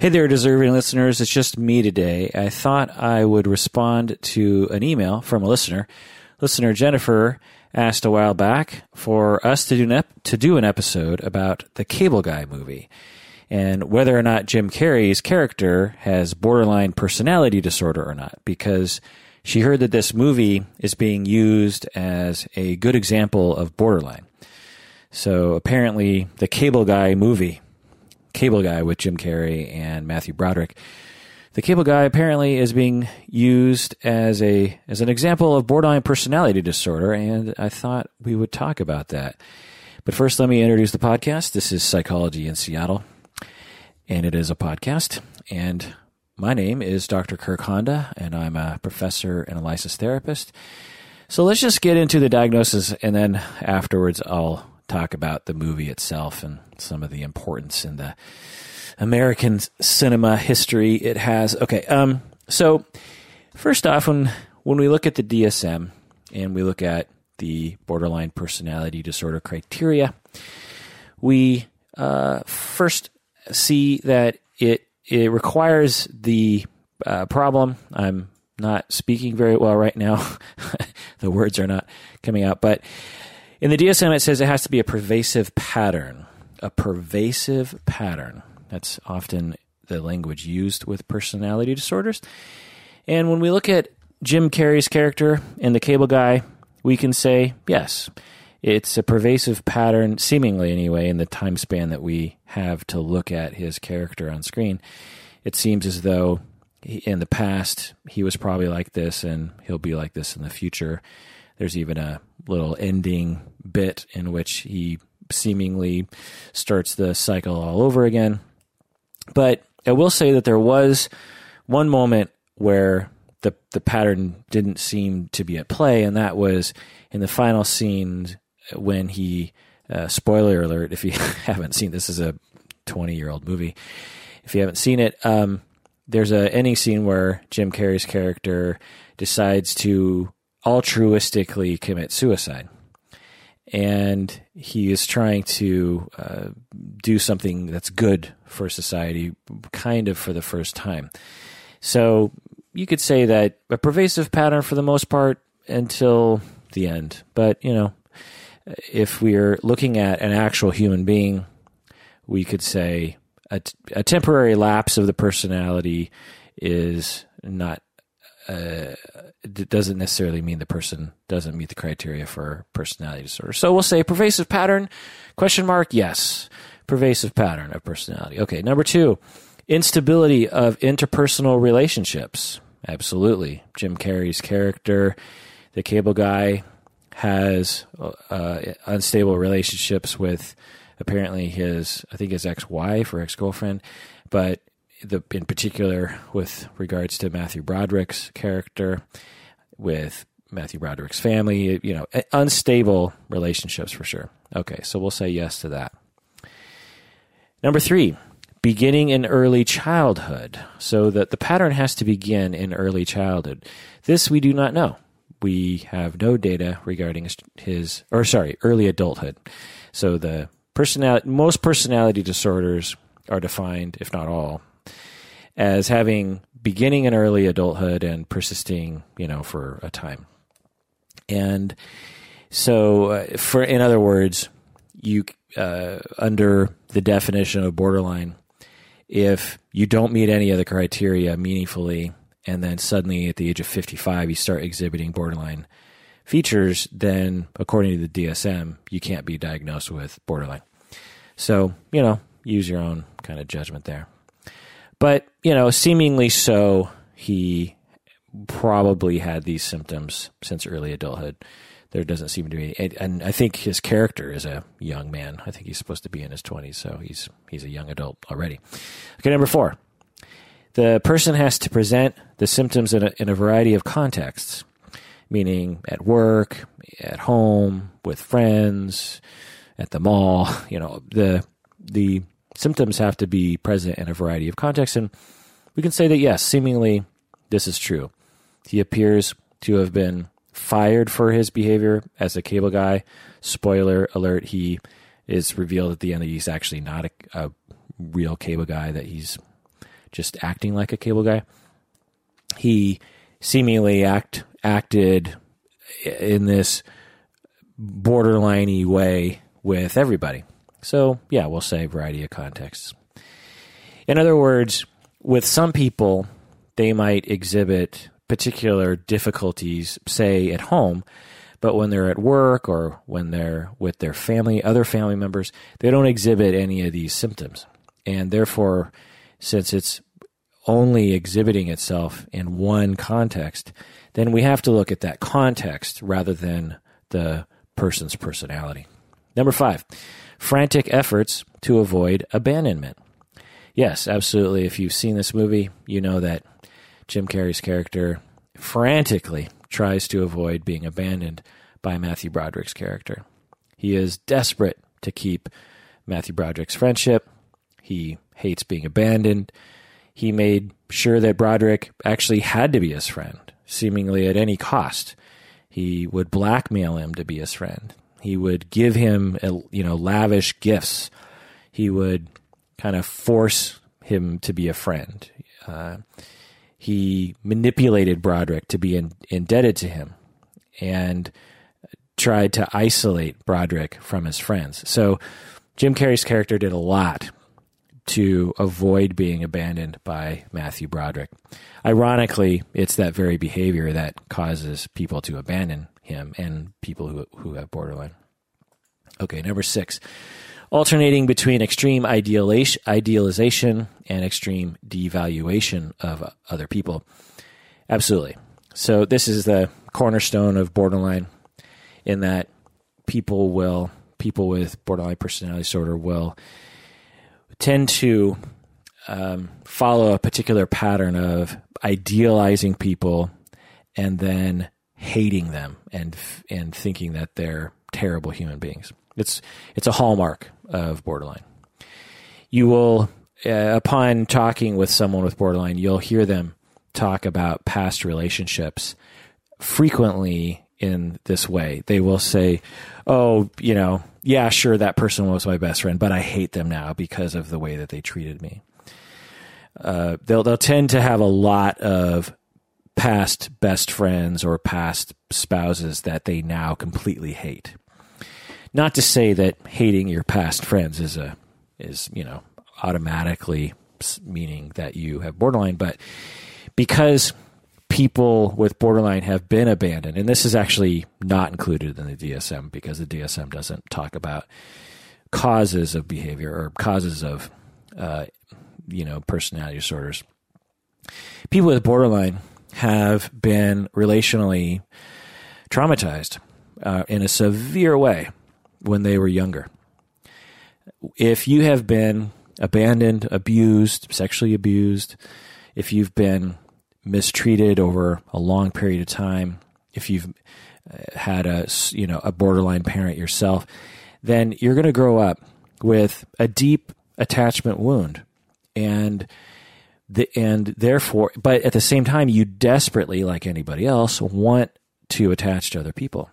Hey there, deserving listeners. It's just me today. I thought I would respond to an email from a listener. Listener Jennifer asked a while back for us to do an episode about the Cable Guy movie and whether or not Jim Carrey's character has borderline personality disorder or not, because she heard that this movie is being used as a good example of borderline. So apparently the Cable Guy movie, Cable Guy with Jim Carrey and Matthew Broderick, the Cable Guy apparently is being used as an example of borderline personality disorder, and I thought we would talk about that. But first, let me introduce the podcast. This is Psychology in Seattle, and it is a podcast. And my name is Dr. Kirk Honda, and I'm a professor and a licensed therapist. So let's just get into the diagnosis, and then afterwards I'll talk about the movie itself and some of the importance in the American cinema history it has. Okay, so first off, when we look at the DSM and we look at the borderline personality disorder criteria, we first see that it requires the problem. I'm not speaking very well right now. The words are not coming out, but in the DSM, it says it has to be a pervasive pattern. A pervasive pattern. That's often the language used with personality disorders. And when we look at Jim Carrey's character in The Cable Guy, we can say, yes, it's a pervasive pattern, seemingly anyway, in the time span that we have to look at his character on screen. It seems as though in the past, he was probably like this, and he'll be like this in the future. There's even a little ending bit in which he seemingly starts the cycle all over again. But I will say that there was one moment where the pattern didn't seem to be at play, and that was in the final scene when he, spoiler alert, if you haven't seen this, is a 20-year-old movie. If you haven't seen it, there's an ending scene where Jim Carrey's character decides to altruistically commit suicide. And he is trying to do something that's good for society, kind of for the first time. So you could say that a pervasive pattern for the most part until the end. But, if we're looking at an actual human being, we could say a temporary lapse of the personality is not it doesn't necessarily mean the person doesn't meet the criteria for personality disorder. So we'll say pervasive pattern, ? Yes, pervasive pattern of personality. Okay, number 2, instability of interpersonal relationships. Absolutely. Jim Carrey's character, the Cable Guy, has unstable relationships with apparently his ex-wife or ex-girlfriend, but in particular with regards to Matthew Broderick's character, with Matthew Broderick's family, unstable relationships for sure. Okay, so we'll say yes to that. Number 3, beginning in early childhood. So that the pattern has to begin in early childhood. This we do not know. We have no data regarding early adulthood. So most personality disorders are defined, if not all, as having beginning in early adulthood and persisting, for a time. And so, in other words, you under the definition of borderline, if you don't meet any of the criteria meaningfully, and then suddenly at the age of 55 you start exhibiting borderline features, then according to the DSM, you can't be diagnosed with borderline. So, use your own kind of judgment there. But, seemingly so, he probably had these symptoms since early adulthood. There doesn't seem to be, and I think his character is a young man. I think he's supposed to be in his 20s, so he's a young adult already. Okay, number 4. The person has to present the symptoms in a variety of contexts, meaning at work, at home, with friends, at the mall. The symptoms have to be present in a variety of contexts, and we can say that, yes, seemingly this is true. He appears to have been fired for his behavior as a Cable Guy. Spoiler alert, he is revealed at the end that he's actually not a real Cable Guy, that he's just acting like a cable guy. He seemingly acted in this borderline-y way with everybody. So, yeah, we'll say variety of contexts. In other words, with some people, they might exhibit particular difficulties, say, at home, but when they're at work or when they're with their family, other family members, they don't exhibit any of these symptoms. And therefore, since it's only exhibiting itself in one context, then we have to look at that context rather than the person's personality. Number 5, frantic efforts to avoid abandonment. Yes, absolutely. If you've seen this movie, you know that Jim Carrey's character frantically tries to avoid being abandoned by Matthew Broderick's character. He is desperate to keep Matthew Broderick's friendship. He hates being abandoned. He made sure that Broderick actually had to be his friend, seemingly at any cost. He would blackmail him to be his friend. He would give him, lavish gifts. He would kind of force him to be a friend. He manipulated Broderick to be indebted to him and tried to isolate Broderick from his friends. So Jim Carrey's character did a lot to avoid being abandoned by Matthew Broderick. Ironically, it's that very behavior that causes people to abandon him and people who have borderline. Okay, number 6. Alternating between extreme idealization and extreme devaluation of other people. Absolutely. So this is the cornerstone of borderline, in that people with borderline personality disorder will tend to follow a particular pattern of idealizing people and then hating them and thinking that they're terrible human beings. It's a hallmark of borderline. You will, upon talking with someone with borderline, you'll hear them talk about past relationships frequently in this way. They will say, oh, yeah, sure, that person was my best friend, but I hate them now because of the way that they treated me. They'll tend to have a lot of past best friends or past spouses that they now completely hate. Not to say that hating your past friends is automatically meaning that you have borderline, but because people with borderline have been abandoned, and this is actually not included in the DSM because the DSM doesn't talk about causes of behavior or causes of personality disorders. People with borderline have been relationally traumatized in a severe way when they were younger. If you have been abandoned, abused, sexually abused, if you've been mistreated over a long period of time, if you've had a borderline parent yourself, then you're going to grow up with a deep attachment wound, and therefore, but at the same time, you desperately, like anybody else, want to attach to other people.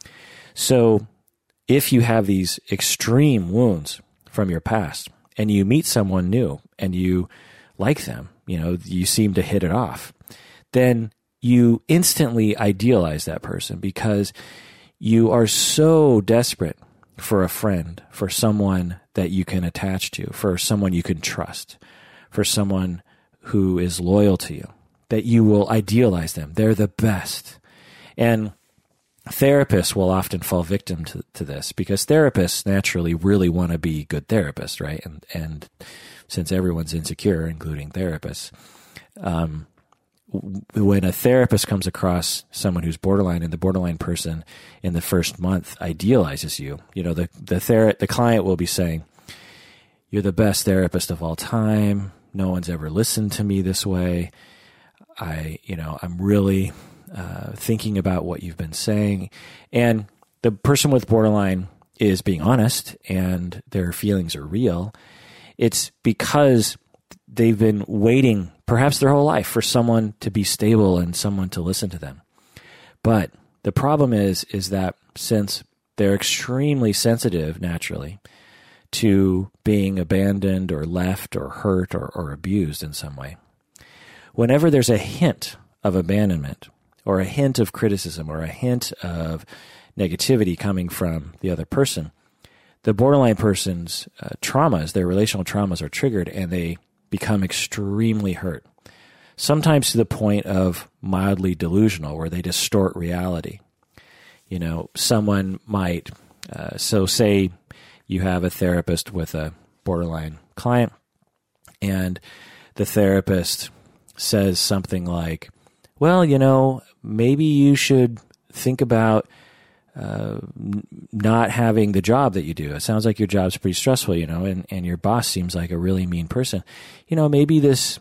So if you have these extreme wounds from your past and you meet someone new and you like them, you seem to hit it off, then you instantly idealize that person because you are so desperate for a friend, for someone that you can attach to, for someone you can trust, for someone who is loyal to you, that you will idealize them. They're the best. And therapists will often fall victim to this because therapists naturally really want to be good therapists, right? And since everyone's insecure, including therapists, when a therapist comes across someone who's borderline and the borderline person in the first month idealizes you, the client will be saying, "You're the best therapist of all time. No one's ever listened to me this way. I'm really thinking about what you've been saying." And the person with borderline is being honest and their feelings are real. It's because they've been waiting perhaps their whole life for someone to be stable and someone to listen to them. But the problem is that since they're extremely sensitive naturally to being abandoned or left or hurt or abused in some way. Whenever there's a hint of abandonment or a hint of criticism or a hint of negativity coming from the other person, the borderline person's traumas, their relational traumas are triggered and they become extremely hurt, sometimes to the point of mildly delusional where they distort reality. You know, someone might, so say you have a therapist with a borderline client and the therapist says something like, well, you know, maybe you should think about not having the job that you do. It sounds like your job's pretty stressful, you know, and your boss seems like a really mean person. You know, maybe this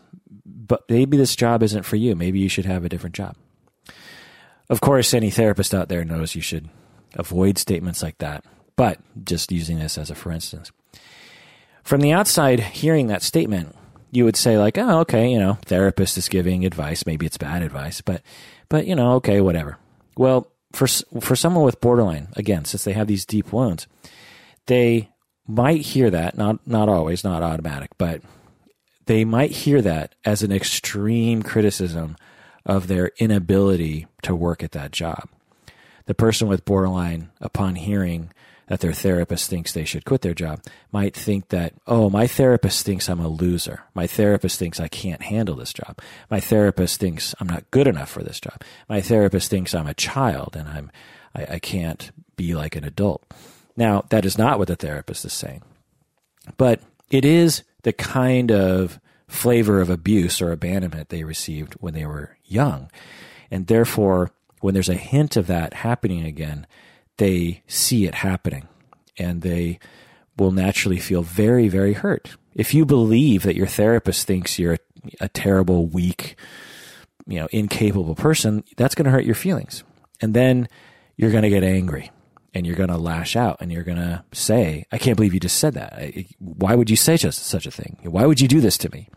job isn't for you. Maybe you should have a different job. Of course, any therapist out there knows you should avoid statements like that, but just using this as a for instance. From the outside, hearing that statement, you would say like, oh, okay, you know, therapist is giving advice. Maybe it's bad advice, but you know, okay, whatever. Well, for someone with borderline, again, since they have these deep wounds, they might hear that, not always, not automatic, but they might hear that as an extreme criticism of their inability to work at that job. The person with borderline, upon hearing that their therapist thinks they should quit their job, might think that, oh, my therapist thinks I'm a loser. My therapist thinks I can't handle this job. My therapist thinks I'm not good enough for this job. My therapist thinks I'm a child and I can't be like an adult. Now, that is not what the therapist is saying, but it is the kind of flavor of abuse or abandonment they received when they were young. And therefore, when there's a hint of that happening again, they see it happening and they will naturally feel very, very hurt. If you believe that your therapist thinks you're a terrible, weak, you know, incapable person, that's going to hurt your feelings. And then you're going to get angry and you're going to lash out and you're going to say, I can't believe you just said that. Why would you say such a thing? Why would you do this to me?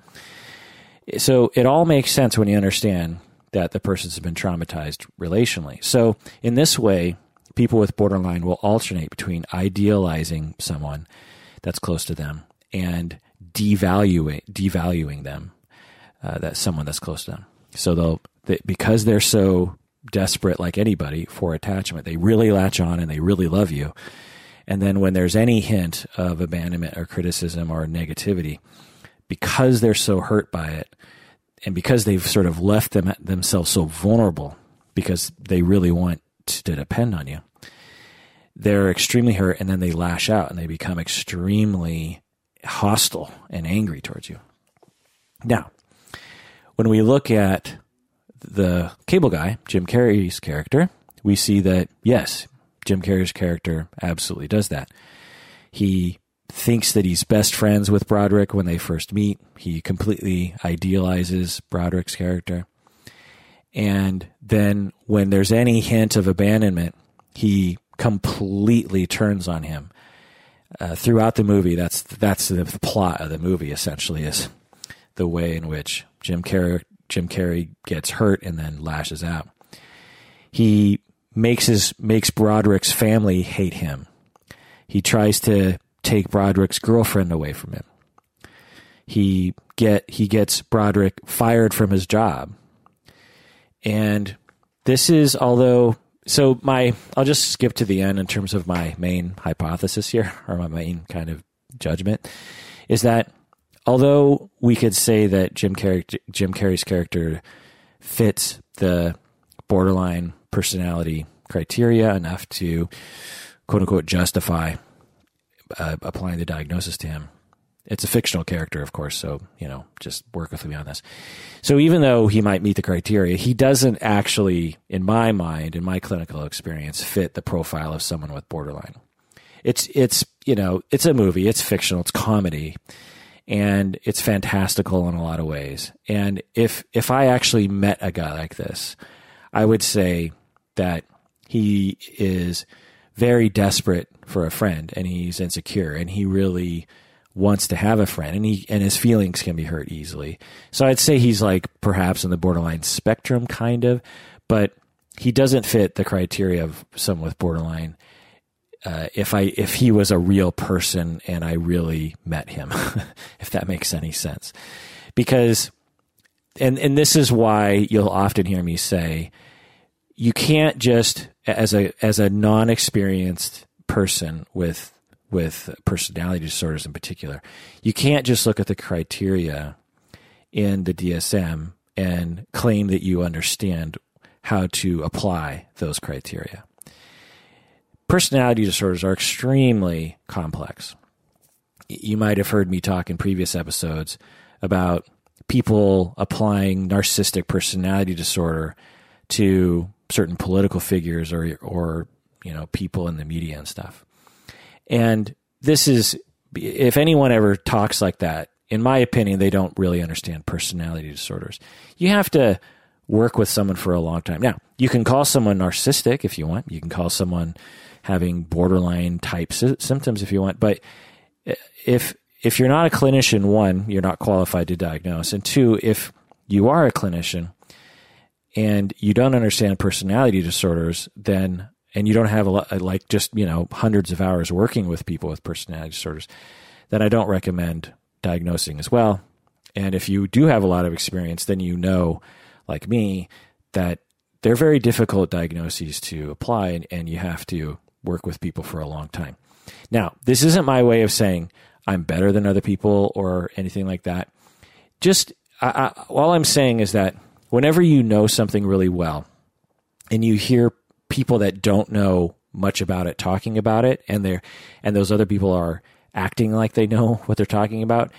So it all makes sense when you understand that the person's been traumatized relationally. So in this way, people with borderline will alternate between idealizing someone that's close to them and devaluing them, that someone that's close to them. So because they're so desperate, like anybody, for attachment, they really latch on and they really love you. And then when there's any hint of abandonment or criticism or negativity, because they're so hurt by it, and because they've sort of left themselves so vulnerable, because they really want to depend on you, they're extremely hurt, and then they lash out and they become extremely hostile and angry towards you. Now, when we look at the cable guy, Jim Carrey's character, we see that, yes, Jim Carrey's character absolutely does that. He thinks that he's best friends with Broderick when they first meet. He completely idealizes Broderick's character. And then when there's any hint of abandonment, he completely turns on him. Throughout the movie, that's the plot of the movie, essentially, is the way in which Jim Carrey gets hurt and then lashes out. He makes Broderick's family hate him. He tries to take Broderick's girlfriend away from him. He gets Broderick fired from his job. And this is, I'll just skip to the end in terms of my main hypothesis here, or my main kind of judgment, is that although we could say that Jim Carrey's character fits the borderline personality criteria enough to, quote unquote, justify applying the diagnosis to him. It's a fictional character, of course, so, just work with me on this. So even though he might meet the criteria, he doesn't actually, in my mind, in my clinical experience, fit the profile of someone with borderline. It's a movie, it's fictional, it's comedy, and it's fantastical in a lot of ways. And if I actually met a guy like this, I would say that he is very desperate for a friend, and he's insecure, and he really wants to have a friend, and his feelings can be hurt easily. So I'd say he's like perhaps in the borderline spectrum, kind of, but he doesn't fit the criteria of someone with borderline if he was a real person and I really met him, if that makes any sense. Because, and this is why you'll often hear me say, you can't just, as a non-experienced person with personality disorders in particular, you can't just look at the criteria in the DSM and claim that you understand how to apply those criteria. Personality disorders are extremely complex. You might have heard me talk in previous episodes about people applying narcissistic personality disorder to certain political figures or people in the media and stuff. And this is, if anyone ever talks like that, in my opinion, they don't really understand personality disorders. You have to work with someone for a long time. Now, you can call someone narcissistic if you want. You can call someone having borderline type symptoms if you want. But if you're not a clinician, one, you're not qualified to diagnose. And two, if you are a clinician and you don't understand personality disorders, then, and you don't have a lot, like just, hundreds of hours working with people with personality disorders, then I don't recommend diagnosing as well. And if you do have a lot of experience, then like me, that they're very difficult diagnoses to apply, and you have to work with people for a long time. Now, this isn't my way of saying I'm better than other people or anything like that. Just all I'm saying is that whenever you know something really well and you hear people that don't know much about it talking about it, and those other people are acting like they know what they're talking about,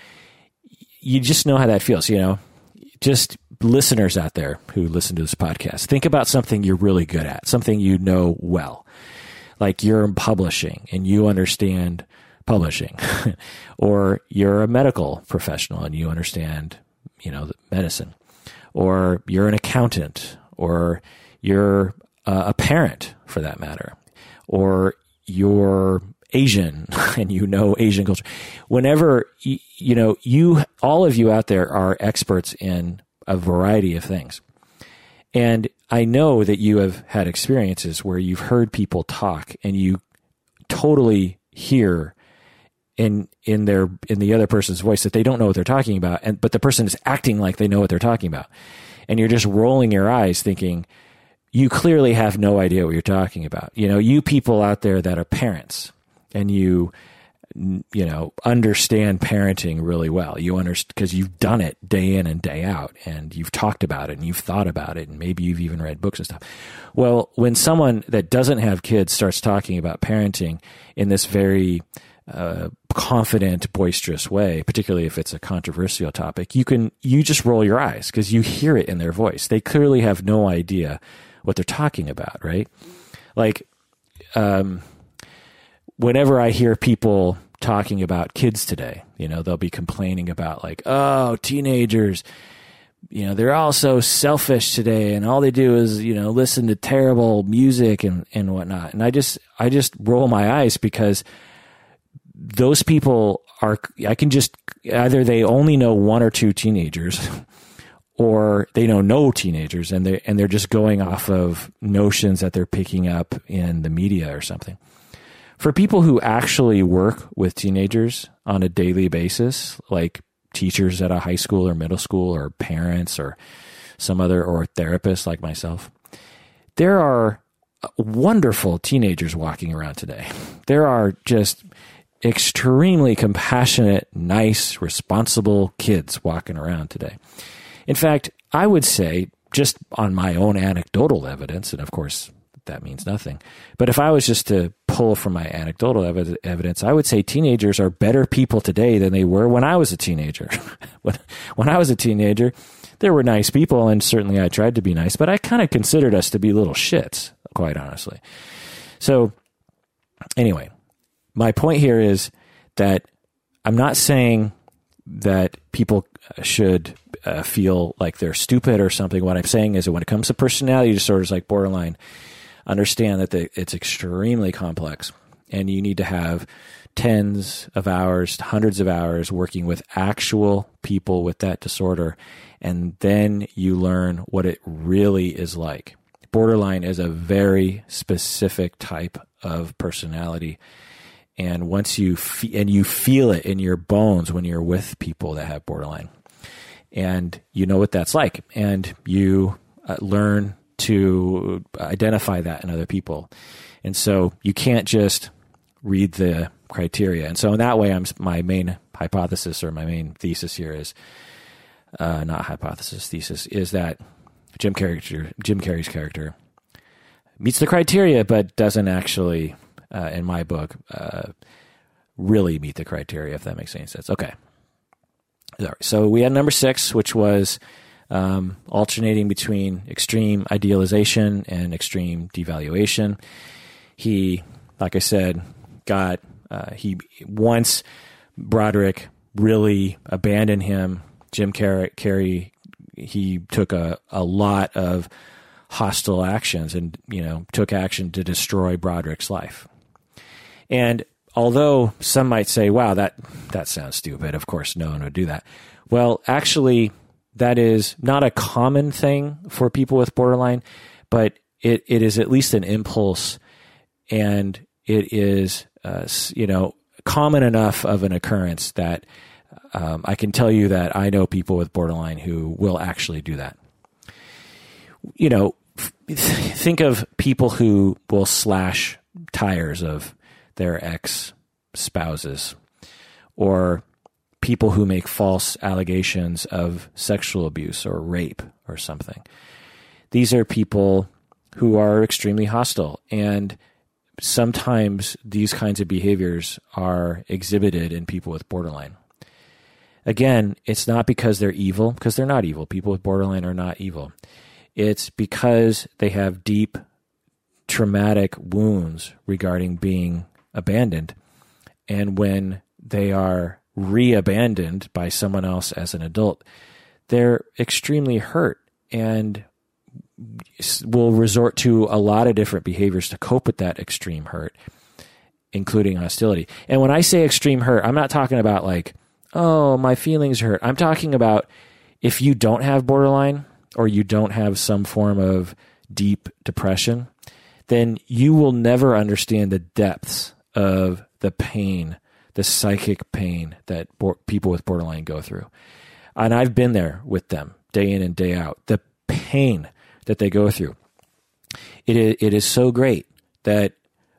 you just know how that feels. Just listeners out there who listen to this podcast, think about something you're really good at, something you know well, like you're in publishing and you understand publishing, or you're a medical professional and you understand, medicine, or you're an accountant, or you're a parent for that matter, or you're Asian and Asian culture. Whenever, all of you out there are experts in a variety of things. And I know that you have had experiences where you've heard people talk and you totally hear in the other person's voice that they don't know what they're talking about, but the person is acting like they know what they're talking about. And you're just rolling your eyes thinking, you clearly have no idea what you're talking about. You people out there that are parents and you understand parenting really well. You understand because you've done it day in and day out, and you've talked about it and you've thought about it, and maybe you've even read books and stuff. Well, when someone that doesn't have kids starts talking about parenting in this very confident, boisterous way, particularly if it's a controversial topic, you just roll your eyes because you hear it in their voice. They clearly have no idea what they're talking about, right? Like, whenever I hear people talking about kids today, they'll be complaining about like, oh, teenagers, they're all so selfish today, and all they do is, listen to terrible music and whatnot. And I just roll my eyes because those people I can just, either they only know one or two teenagers, or they know no teenagers, and they're just going off of notions that they're picking up in the media or something. For people who actually work with teenagers on a daily basis, like teachers at a high school or middle school, or parents, or or therapists like myself, there are wonderful teenagers walking around today. There are just extremely compassionate, nice, responsible kids walking around today. In fact, I would say, just on my own anecdotal evidence, and of course that means nothing, but if I was just to pull from my anecdotal evidence, I would say teenagers are better people today than they were when I was a teenager. When I was a teenager, there were nice people, and certainly I tried to be nice, but I kind of considered us to be little shits, quite honestly. So anyway, my point here is that I'm not saying that people should feel like they're stupid or something. What I'm saying is that when it comes to personality disorders like borderline, understand that it's extremely complex, and you need to have tens of hours, hundreds of hours working with actual people with that disorder, and then you learn what it really is like. borderline is a very specific type of personality. And once you feel it in your bones when you're with people that have borderline, and you know what that's like, and you learn to identify that in other people. And so you can't just read the criteria. And so in that way, my main hypothesis, or my main thesis here is, not hypothesis, thesis, is that Jim Carrey's character meets the criteria, but doesn't actually, in my book, really meet the criteria, if that makes any sense. Okay. So we had number 6, which was alternating between extreme idealization and extreme devaluation. He, like I said, once Broderick really abandoned him, Jim Carrey, he took a lot of hostile actions and, took action to destroy Broderick's life. And although some might say, wow, that sounds stupid. Of course, no one would do that. Well, actually, that is not a common thing for people with borderline, but it is at least an impulse, and it is, common enough of an occurrence that I can tell you that I know people with borderline who will actually do that. Think of people who will slash tires of their ex-spouses, or people who make false allegations of sexual abuse or rape or something. These are people who are extremely hostile, and sometimes these kinds of behaviors are exhibited in people with borderline. Again, it's not because they're evil, because they're not evil. People with borderline are not evil. It's because they have deep traumatic wounds regarding being abandoned. And when they are re-abandoned by someone else as an adult, they're extremely hurt and will resort to a lot of different behaviors to cope with that extreme hurt, including hostility. And when I say extreme hurt, I'm not talking about like, oh, my feelings hurt. I'm talking about if you don't have borderline, or you don't have some form of deep depression, then you will never understand the depths of the pain, the psychic pain that people with borderline go through. And I've been there with them day in and day out. The pain that they go through. It is so great that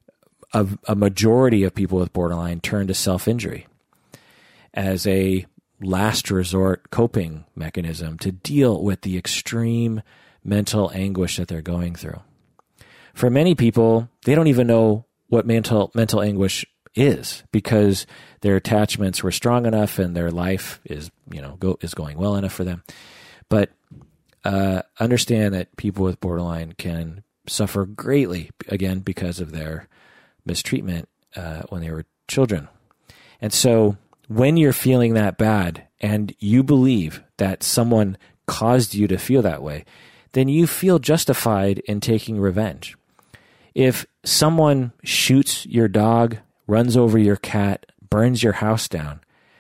a majority of people with borderline turn to self-injury as a last resort coping mechanism to deal with the extreme mental anguish that they're going through. For many people, they don't even know what mental anguish is, because their attachments were strong enough and their life is going well enough for them. But understand that people with borderline can suffer greatly, again, because of their mistreatment when they were children. And so when you're feeling that bad and you believe that someone caused you to feel that way, then you feel justified in taking revenge. If someone shoots your dog, runs over your cat, burns your house down,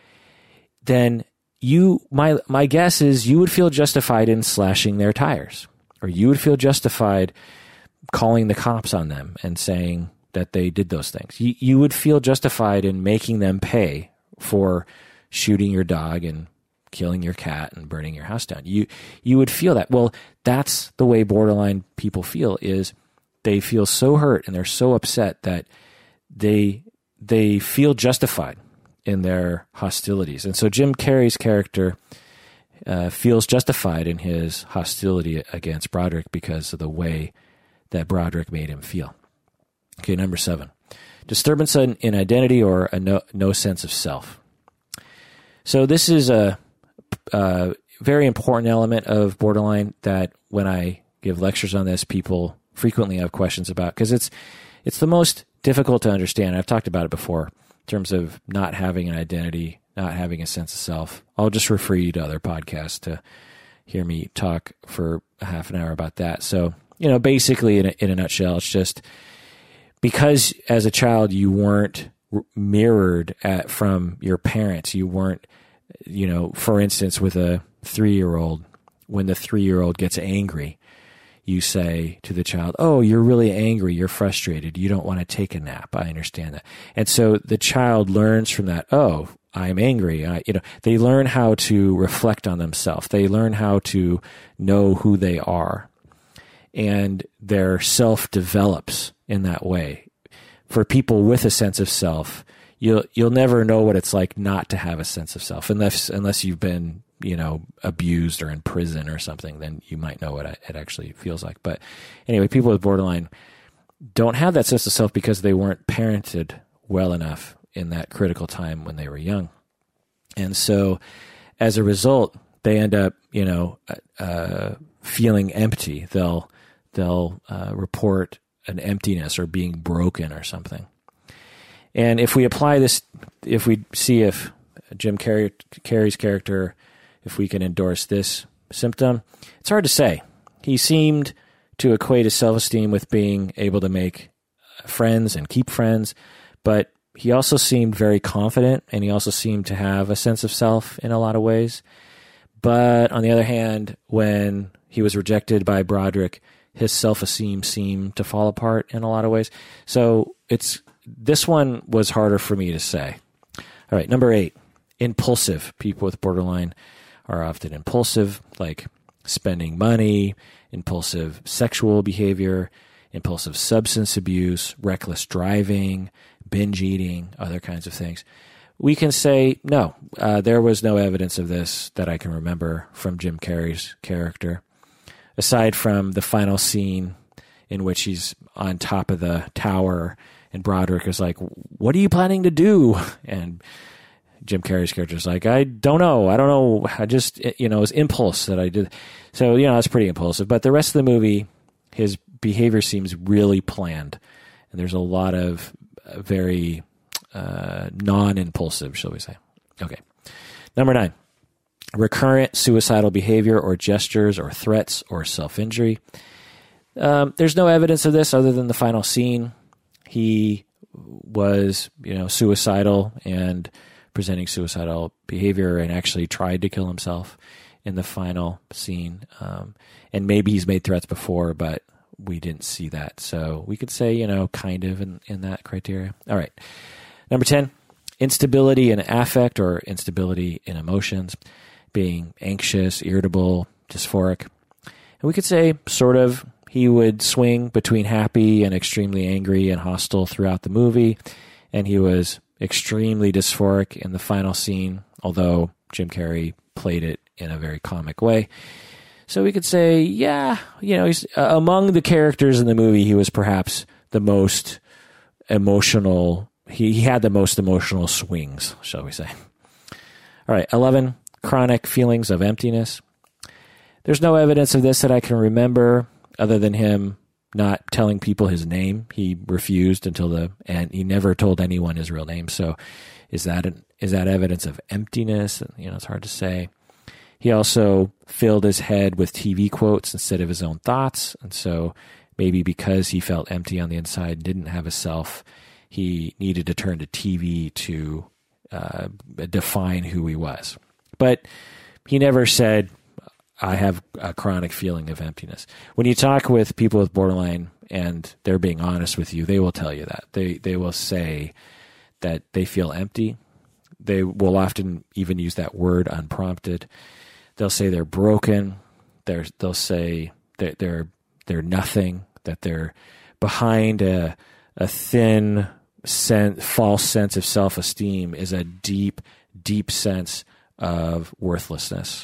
then my guess is you would feel justified in slashing their tires, or you would feel justified calling the cops on them and saying that they did those things. You would feel justified in making them pay for shooting your dog and killing your cat and burning your house down. You would feel that. Well, that's the way borderline people feel, is they feel so hurt and they're so upset that they feel justified in their hostilities. And so Jim Carrey's character feels justified in his hostility against Broderick because of the way that Broderick made him feel. Okay, number 7. Disturbance in identity, or a no sense of self. So this is a very important element of borderline that when I give lectures on this, people frequently have questions about, because it's the most difficult to understand. I've talked about it before in terms of not having an identity, not having a sense of self. I'll just refer you to other podcasts to hear me talk for a half an hour about that. So, basically in a nutshell, it's just because as a child you weren't mirrored from your parents. You weren't, for instance, with a 3-year-old, when the 3-year-old gets angry, you say to the child, "Oh, you're really angry, you're frustrated, you don't want to take a nap. I understand that." And so the child learns from that, "Oh, I'm angry." They learn how to reflect on themselves. They learn how to know who they are. And their self develops in that way. For people with a sense of self, you'll never know what it's like not to have a sense of self, unless you've been, abused or in prison or something. Then you might know what it actually feels like. But anyway, people with borderline don't have that sense of self because they weren't parented well enough in that critical time when they were young. And so as a result, they end up, feeling empty. They'll report an emptiness or being broken or something. And if we apply this, if we see if Jim Carrey's character, if we can endorse this symptom, it's hard to say. He seemed to equate his self-esteem with being able to make friends and keep friends, but he also seemed very confident, and he also seemed to have a sense of self in a lot of ways. But on the other hand, when he was rejected by Broderick, his self-esteem seemed to fall apart in a lot of ways. So this one was harder for me to say. All right, number 8, impulsive. People with borderline are often impulsive, like spending money, impulsive sexual behavior, impulsive substance abuse, reckless driving, binge eating, other kinds of things. We can say, no, there was no evidence of this that I can remember from Jim Carrey's character, aside from the final scene in which he's on top of the tower and Broderick is like, "What are you planning to do?" And Jim Carrey's character is like, I don't know. I just, it was impulse that I did. So, it's pretty impulsive. But the rest of the movie, his behavior seems really planned. And there's a lot of very non-impulsive, shall we say. Okay. Number 9, recurrent suicidal behavior or gestures or threats or self-injury. There's no evidence of this other than the final scene. He was, suicidal and presenting suicidal behavior and actually tried to kill himself in the final scene. And maybe he's made threats before, but we didn't see that. So we could say, kind of in that criteria. All right. Number 10, instability in affect or instability in emotions, being anxious, irritable, dysphoric. And we could say sort of he would swing between happy and extremely angry and hostile throughout the movie. And he was extremely dysphoric in the final scene, although Jim Carrey played it in a very comic way. So we could say, he's among the characters in the movie, he was perhaps the most emotional. He had the most emotional swings, shall we say. All right, 11, chronic feelings of emptiness. There's no evidence of this that I can remember other than him not telling people his name. He refused until the end. He never told anyone his real name. So is that evidence of emptiness? It's hard to say. He also filled his head with TV quotes instead of his own thoughts. And so maybe because he felt empty on the inside and didn't have a self, he needed to turn to TV to define who he was. But he never said, I have a chronic feeling of emptiness. When you talk with people with borderline and they're being honest with you, they will tell you that. They will say that they feel empty. They will often even use that word unprompted. They'll say they're broken. They'll say that they're nothing, that they're behind a thin false sense of self-esteem is a deep, deep sense of worthlessness.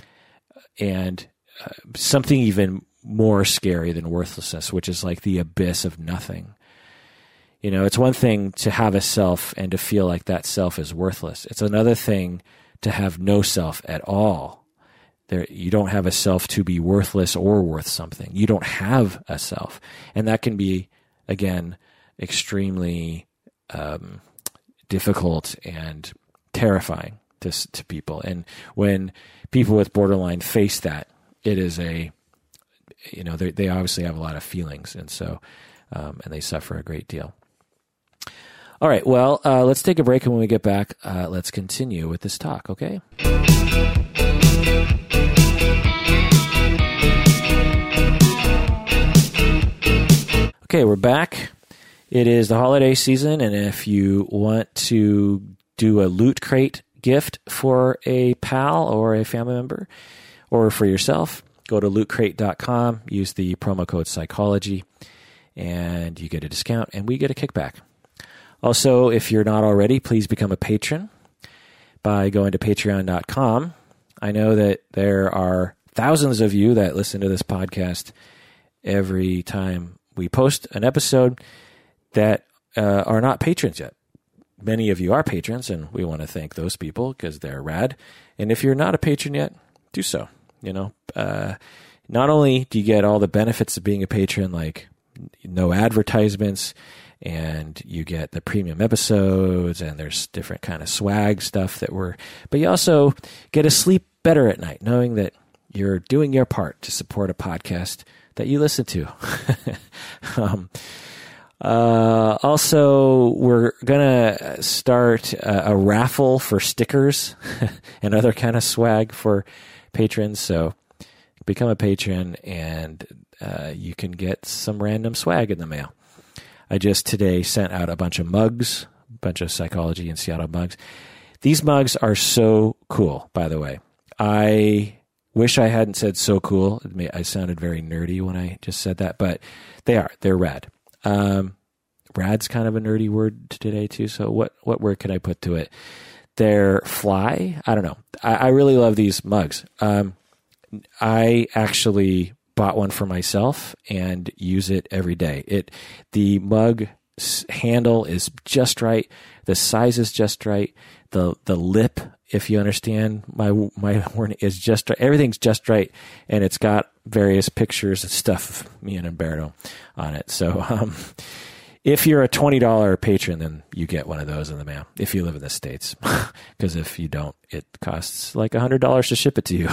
And something even more scary than worthlessness, which is like the abyss of nothing. It's one thing to have a self and to feel like that self is worthless. It's another thing to have no self at all. You don't have a self to be worthless or worth something. You don't have a self. And that can be, again, extremely difficult and terrifying to people. And when people with borderline face that, it is they obviously have a lot of feelings, and so and they suffer a great deal. All right, well, let's take a break, and when we get back, let's continue with this talk, okay? Okay, we're back. It is the holiday season, and if you want to do a Loot Crate gift for a pal or a family member or for yourself, go to lootcrate.com, use the promo code psychology, and you get a discount, and we get a kickback. Also, if you're not already, please become a patron by going to patreon.com. I know that there are thousands of you that listen to this podcast every time we post an episode that are not patrons yet. Many of you are patrons, and we want to thank those people because they're rad. And if you're not a patron yet, do so. Not only do you get all the benefits of being a patron, like no advertisements, and you get the premium episodes, and there's different kind of swag stuff but you also get to sleep better at night, knowing that you're doing your part to support a podcast that you listen to. Also, we're going to start a raffle for stickers and other kind of swag for patrons. So become a patron, and you can get some random swag in the mail. I just today sent out a bunch of mugs, a bunch of Psychology in Seattle mugs. These mugs are so cool, by the way. I wish I hadn't said so cool. I sounded very nerdy when I just said that, but they are. They're rad. Rad's kind of a nerdy word today, too, so what word could I put to it? They're fly? I don't know. I really love these mugs. I actually bought one for myself and use it every day. The mug handle is just right. The size is just right. The lip, if you understand my word, is just right. Everything's just right, and it's got various pictures and stuff of me and Umberto on it. So if you're a $20 patron, then you get one of those in the mail if you live in the States, because if you don't, it costs like $100 to ship it to you.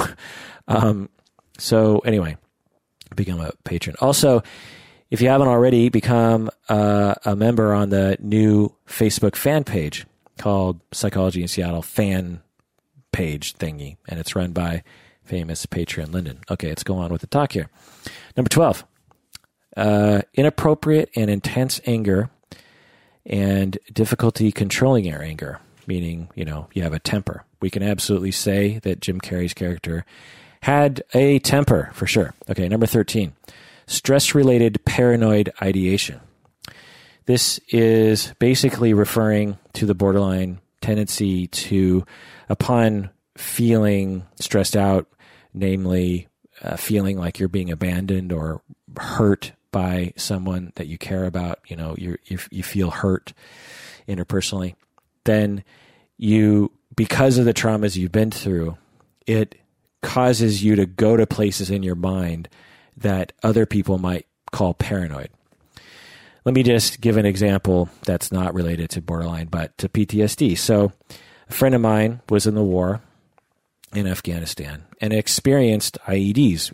So anyway, become a patron. Also, if you haven't already, become a member on the new Facebook fan page called Psychology in Seattle fan page thingy, and it's run by famous patron Lyndon. Okay, let's go on with the talk here. Number 12, inappropriate and intense anger and difficulty controlling your anger, meaning, you have a temper. We can absolutely say that Jim Carrey's character had a temper, for sure. Okay, number 13, stress-related paranoid ideation. This is basically referring to the borderline tendency to, upon feeling stressed out, namely feeling like you're being abandoned or hurt by someone that you care about, you feel hurt interpersonally, then because of the traumas you've been through, it causes you to go to places in your mind that other people might call paranoid. Let me just give an example that's not related to borderline, but to PTSD. So a friend of mine was in the war in Afghanistan and experienced IEDs,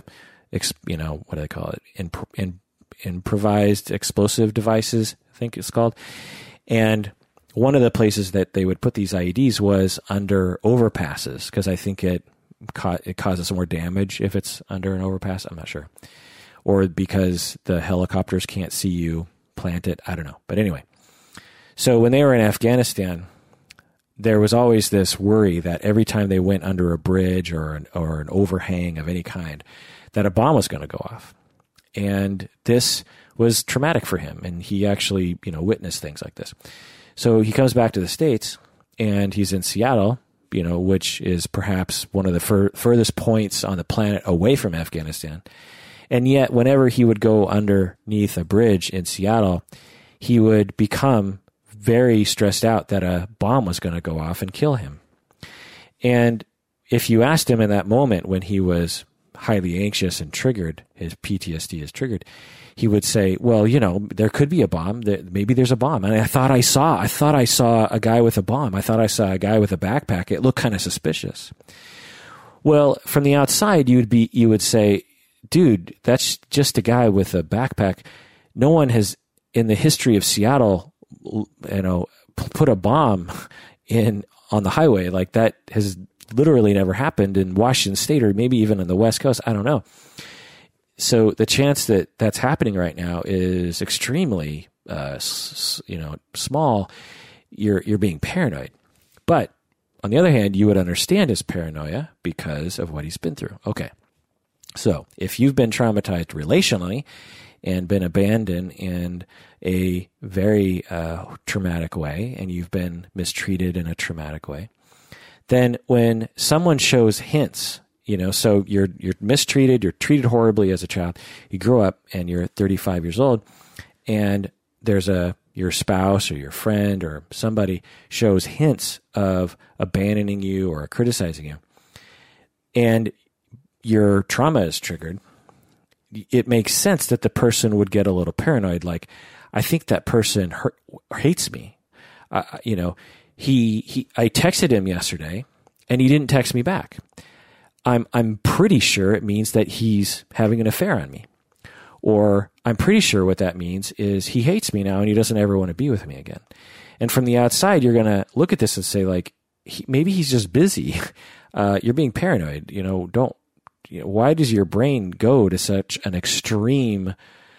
what do they call it? Improvised explosive devices, I think it's called. And one of the places that they would put these IEDs was under overpasses, because I think it causes more damage if it's under an overpass. I'm not sure. Or because the helicopters can't see you plant it. I don't know. But anyway, so when they were in Afghanistan, there was always this worry that every time they went under a bridge or an overhang of any kind, that a bomb was going to go off. And this was traumatic for him. And he actually, witnessed things like this. So he comes back to the States, and he's in Seattle, which is perhaps one of the furthest points on the planet away from Afghanistan. And yet, whenever he would go underneath a bridge in Seattle, he would become very stressed out that a bomb was going to go off and kill him. And if you asked him in that moment when he was highly anxious and triggered, his PTSD is triggered, he would say, well, there could be a bomb. Maybe there's a bomb. And I thought I saw a guy with a bomb. I thought I saw a guy with a backpack. It looked kind of suspicious. Well, from the outside, you would say, dude, that's just a guy with a backpack. No one has, in the history of Seattle, put a bomb on the highway. Like, that has literally never happened in Washington State, or maybe even on the West Coast. I don't know. So the chance that that's happening right now is extremely, small. You're being paranoid. But on the other hand, you would understand his paranoia because of what he's been through. Okay. So if you've been traumatized relationally and been abandoned in a very traumatic way, and you've been mistreated in a traumatic way, then when someone shows hints, so you're mistreated, you're treated horribly as a child, you grow up and you're 35 years old, and there's your spouse or your friend or somebody shows hints of abandoning you or criticizing you, and your trauma is triggered, it makes sense that the person would get a little paranoid. Like, I think that person hates me. I texted him yesterday and he didn't text me back. I'm pretty sure it means that he's having an affair on me. Or I'm pretty sure what that means is he hates me now and he doesn't ever want to be with me again. And from the outside, you're going to look at this and say, like, maybe he's just busy. You're being paranoid. Why does your brain go to such an extreme,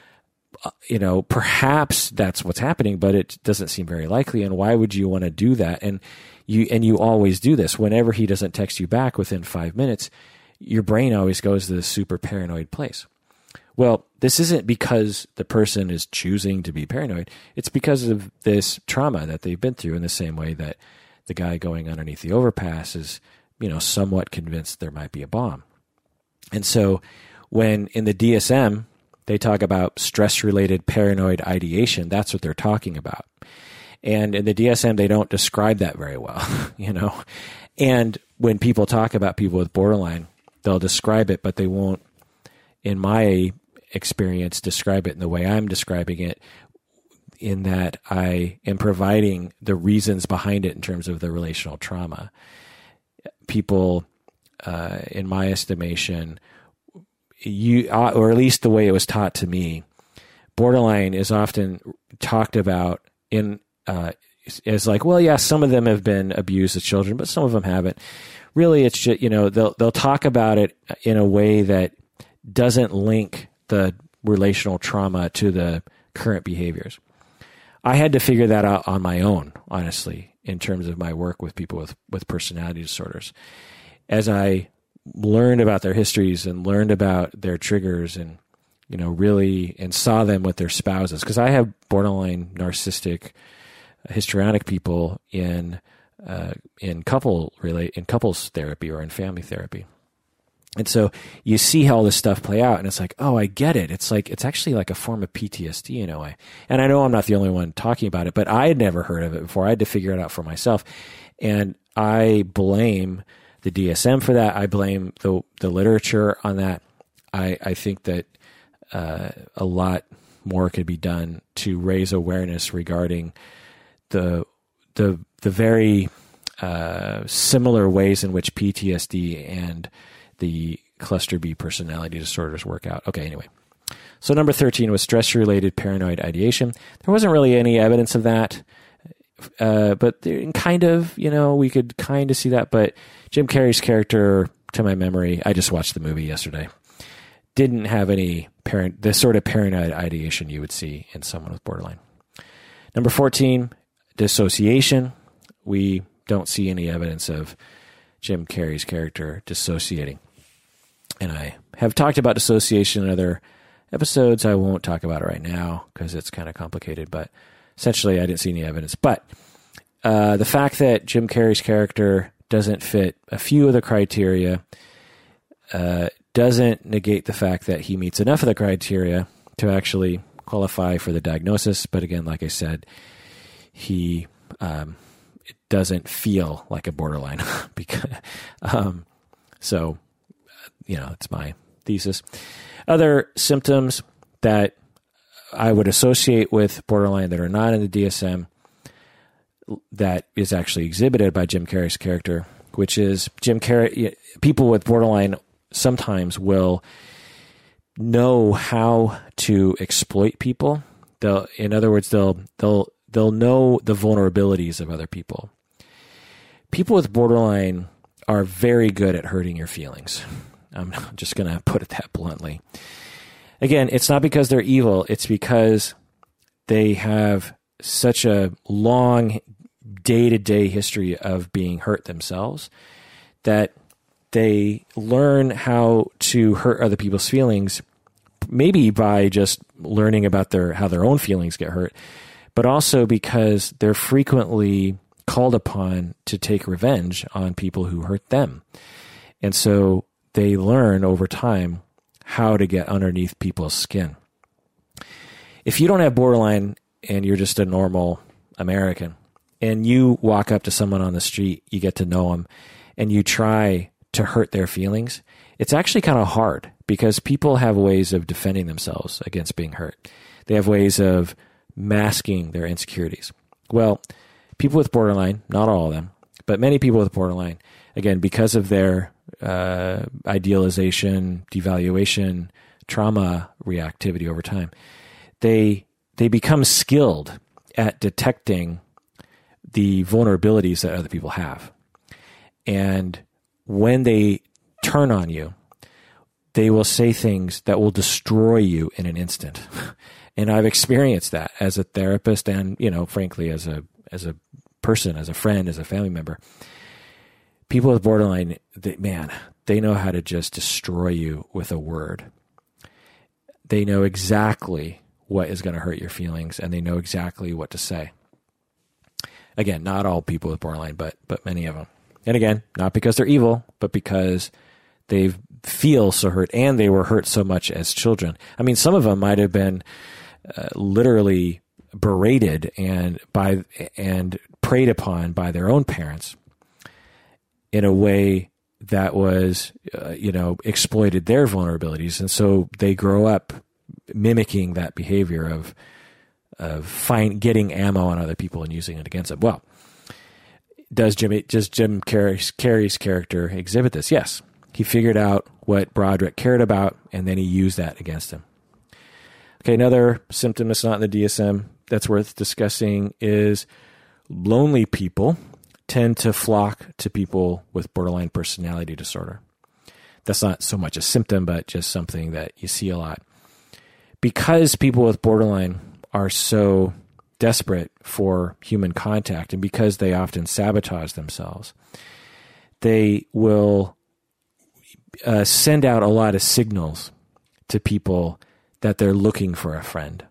perhaps that's what's happening, but it doesn't seem very likely. And why would you want to do that? And you always do this. Whenever he doesn't text you back within 5 minutes, your brain always goes to this super paranoid place. Well, this isn't because the person is choosing to be paranoid. It's because of this trauma that they've been through, in the same way that the guy going underneath the overpass is, somewhat convinced there might be a bomb. And so when in the DSM, they talk about stress-related paranoid ideation, that's what they're talking about. And in the DSM, they don't describe that very well, And when people talk about people with borderline, they'll describe it, but they won't, in my experience, describe it in the way I'm describing it, in that I am providing the reasons behind it in terms of the relational trauma. People, in my estimation, or at least the way it was taught to me, borderline is often talked about as like, well, yeah, some of them have been abused as children, but some of them haven't. Really, it's just, they'll talk about it in a way that doesn't link the relational trauma to the current behaviors. I had to figure that out on my own, honestly, in terms of my work with people with personality disorders. As I learned about their histories and learned about their triggers and, really, and saw them with their spouses, because I have borderline narcissistic histrionic people in couples therapy or in family therapy. And so you see how all this stuff play out, and it's like, oh, I get it. It's actually like a form of PTSD in a way. And I know I'm not the only one talking about it, but I had never heard of it before. I had to figure it out for myself. And I blame the DSM for that. I blame the literature on that. I think that a lot more could be done to raise awareness regarding the very similar ways in which PTSD and the cluster B personality disorders work out. Okay, anyway. So number 13 was stress-related paranoid ideation. There wasn't really any evidence of that, but kind of, we could kind of see that. But Jim Carrey's character, to my memory, I just watched the movie yesterday, didn't have the sort of paranoid ideation you would see in someone with borderline. Number 14, dissociation. We don't see any evidence of Jim Carrey's character dissociating. And I have talked about dissociation in other episodes. I won't talk about it right now because it's kind of complicated, but essentially I didn't see any evidence. But the fact that Jim Carrey's character doesn't fit a few of the criteria doesn't negate the fact that he meets enough of the criteria to actually qualify for the diagnosis. But again, like I said, he it doesn't feel like a borderline. because, so, that's my thesis. Other symptoms that I would associate with borderline that are not in the DSM that is actually exhibited by Jim Carrey's character, which is Jim Carrey. People with borderline sometimes will know how to exploit people. In other words, they'll know the vulnerabilities of other people. People with borderline are very good at hurting your feelings. I'm just going to put it that bluntly. Again, it's not because they're evil. It's because they have such a long day-to-day history of being hurt themselves that they learn how to hurt other people's feelings, maybe by just learning about how their own feelings get hurt, but also because they're frequently called upon to take revenge on people who hurt them. And so they learn over time how to get underneath people's skin. If you don't have borderline and you're just a normal American and you walk up to someone on the street, you get to know them, and you try to hurt their feelings, it's actually kind of hard because people have ways of defending themselves against being hurt. They have ways of masking their insecurities. Well, people with borderline, not all of them, but many people with borderline, again, because of their idealization, devaluation, trauma reactivity over time, they become skilled at detecting the vulnerabilities that other people have. And when they turn on you, they will say things that will destroy you in an instant. And I've experienced that as a therapist and, frankly, as a person, as a friend, as a family member. People with borderline, they know how to just destroy you with a word. They know exactly what is going to hurt your feelings, and they know exactly what to say. Again, not all people with borderline, but many of them. And again, not because they're evil, but because they feel so hurt, and they were hurt so much as children. I mean, some of them might have been literally berated and preyed upon by their own parents in a way that was, exploited their vulnerabilities. And so they grow up mimicking that behavior of getting ammo on other people and using it against them. Well, does Jim Carrey's character exhibit this? Yes. He figured out what Broderick cared about, and then he used that against him. Okay, another symptom that's not in the DSM that's worth discussing is lonely people tend to flock to people with borderline personality disorder. That's not so much a symptom, but just something that you see a lot. Because people with borderline are so desperate for human contact, and because they often sabotage themselves, they will send out a lot of signals to people that they're looking for a friend.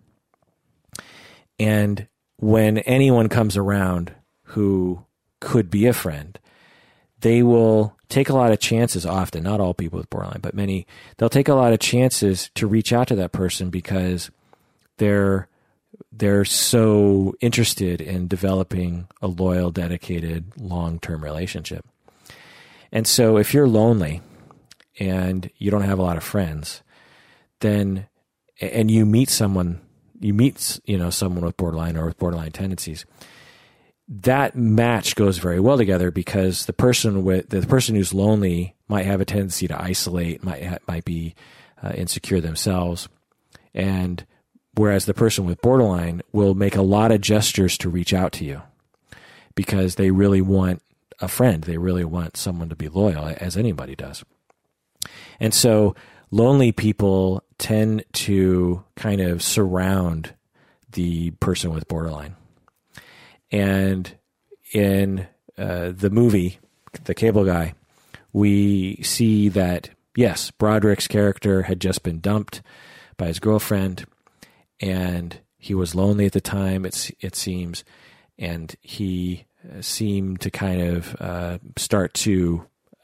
And when anyone comes around who could be a friend, they will take a lot of chances often, not all people with borderline, but many, they'll take a lot of chances to reach out to that person because they're so interested in developing a loyal, dedicated, long-term relationship. And so if you're lonely and you don't have a lot of friends, then, and you meet someone with borderline or with borderline tendencies, that match goes very well together because the person who's lonely might have a tendency to isolate, might be insecure themselves, and whereas the person with borderline will make a lot of gestures to reach out to you because they really want a friend. They really want someone to be loyal, as anybody does. And so lonely people tend to kind of surround the person with borderline. And in the movie, The Cable Guy, we see that, yes, Broderick's character had just been dumped by his girlfriend, and he was lonely at the time, it seems, and he seemed to kind of start to,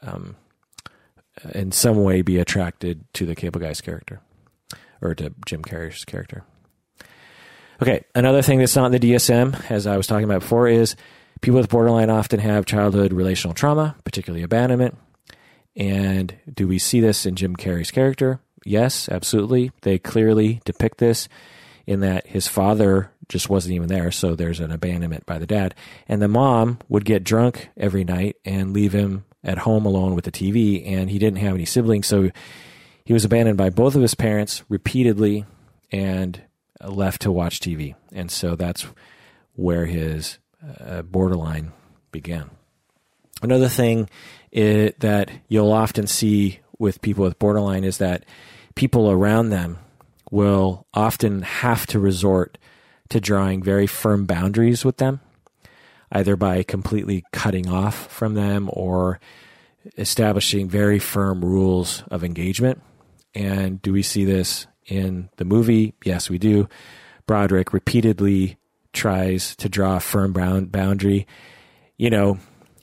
in some way, be attracted to the Cable Guy's character, or to Jim Carrey's character. Okay, another thing that's not in the DSM, as I was talking about before, is people with borderline often have childhood relational trauma, particularly abandonment. And do we see this in Jim Carrey's character? Yes, absolutely. They clearly depict this in that his father just wasn't even there, so there's an abandonment by the dad. And the mom would get drunk every night and leave him at home alone with the TV, and he didn't have any siblings, so he was abandoned by both of his parents repeatedly and left to watch TV. And so that's where his borderline began. Another thing that you'll often see with people with borderline is that people around them will often have to resort to drawing very firm boundaries with them, either by completely cutting off from them or establishing very firm rules of engagement. And do we see this in the movie? Yes, we do. Broderick repeatedly tries to draw a firm boundary. You've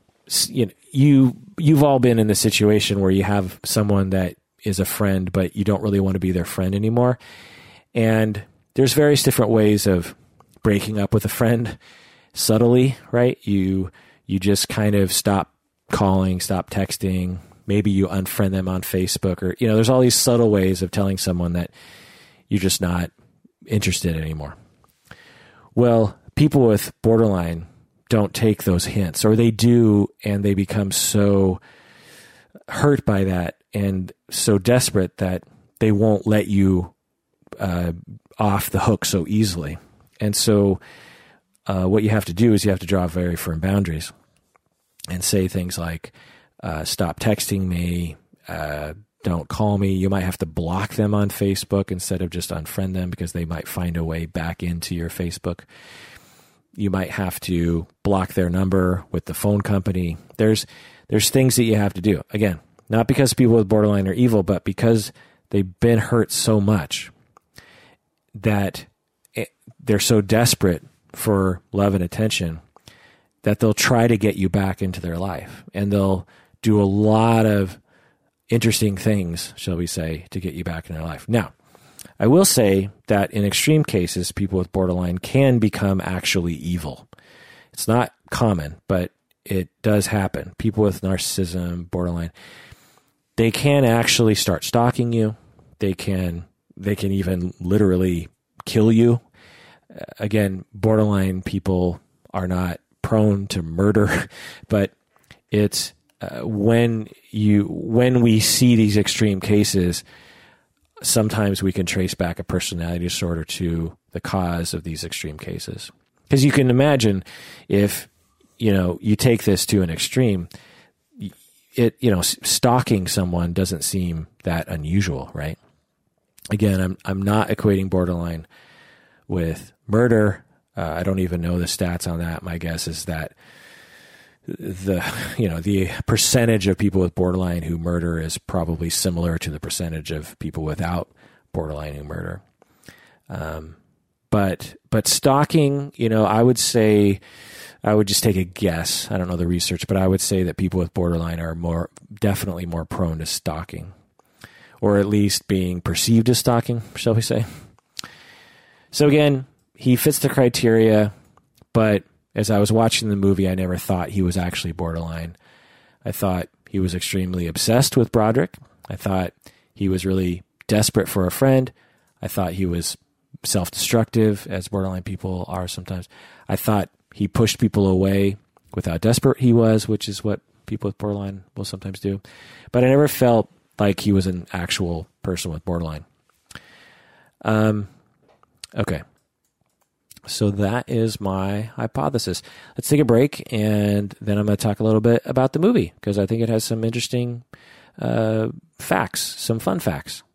all been in the situation where you have someone that is a friend, but you don't really want to be their friend anymore. And there's various different ways of breaking up with a friend subtly, right? You just kind of stop calling, stop texting. Maybe you unfriend them on Facebook, or, there's all these subtle ways of telling someone that you're just not interested anymore. Well, people with borderline don't take those hints, or they do, and they become so hurt by that and so desperate that they won't let you off the hook so easily. And so what you have to do is you have to draw very firm boundaries and say things like, stop texting me, don't call me. You might have to block them on Facebook instead of just unfriend them, because they might find a way back into your Facebook. You might have to block their number with the phone company. There's things that you have to do. Again, not because people with borderline are evil, but because they've been hurt so much that they're so desperate for love and attention that they'll try to get you back into their life. And they'll do a lot of interesting things, shall we say, to get you back in their life. Now, I will say that in extreme cases, people with borderline can become actually evil. It's not common, but it does happen. People with narcissism, borderline, they can actually start stalking you. They can even literally kill you. Again, borderline people are not prone to murder, but it's when we see these extreme cases, sometimes we can trace back a personality disorder to the cause of these extreme cases. Because you can imagine if you take this to an extreme, stalking someone doesn't seem that unusual, right? Again, I'm not equating borderline with murder. I don't even know the stats on that. My guess is that the percentage of people with borderline who murder is probably similar to the percentage of people without borderline who murder. But stalking, I would say, I would just take a guess. I don't know the research, but I would say that people with borderline are definitely more prone to stalking, or at least being perceived as stalking, shall we say. So again, he fits the criteria, but as I was watching the movie, I never thought he was actually borderline. I thought he was extremely obsessed with Broderick. I thought he was really desperate for a friend. I thought he was self-destructive, as borderline people are sometimes. I thought he pushed people away with how desperate he was, which is what people with borderline will sometimes do. But I never felt like he was an actual person with borderline. Okay. So that is my hypothesis. Let's take a break, and then I'm going to talk a little bit about the movie, because I think it has some interesting facts, some fun facts.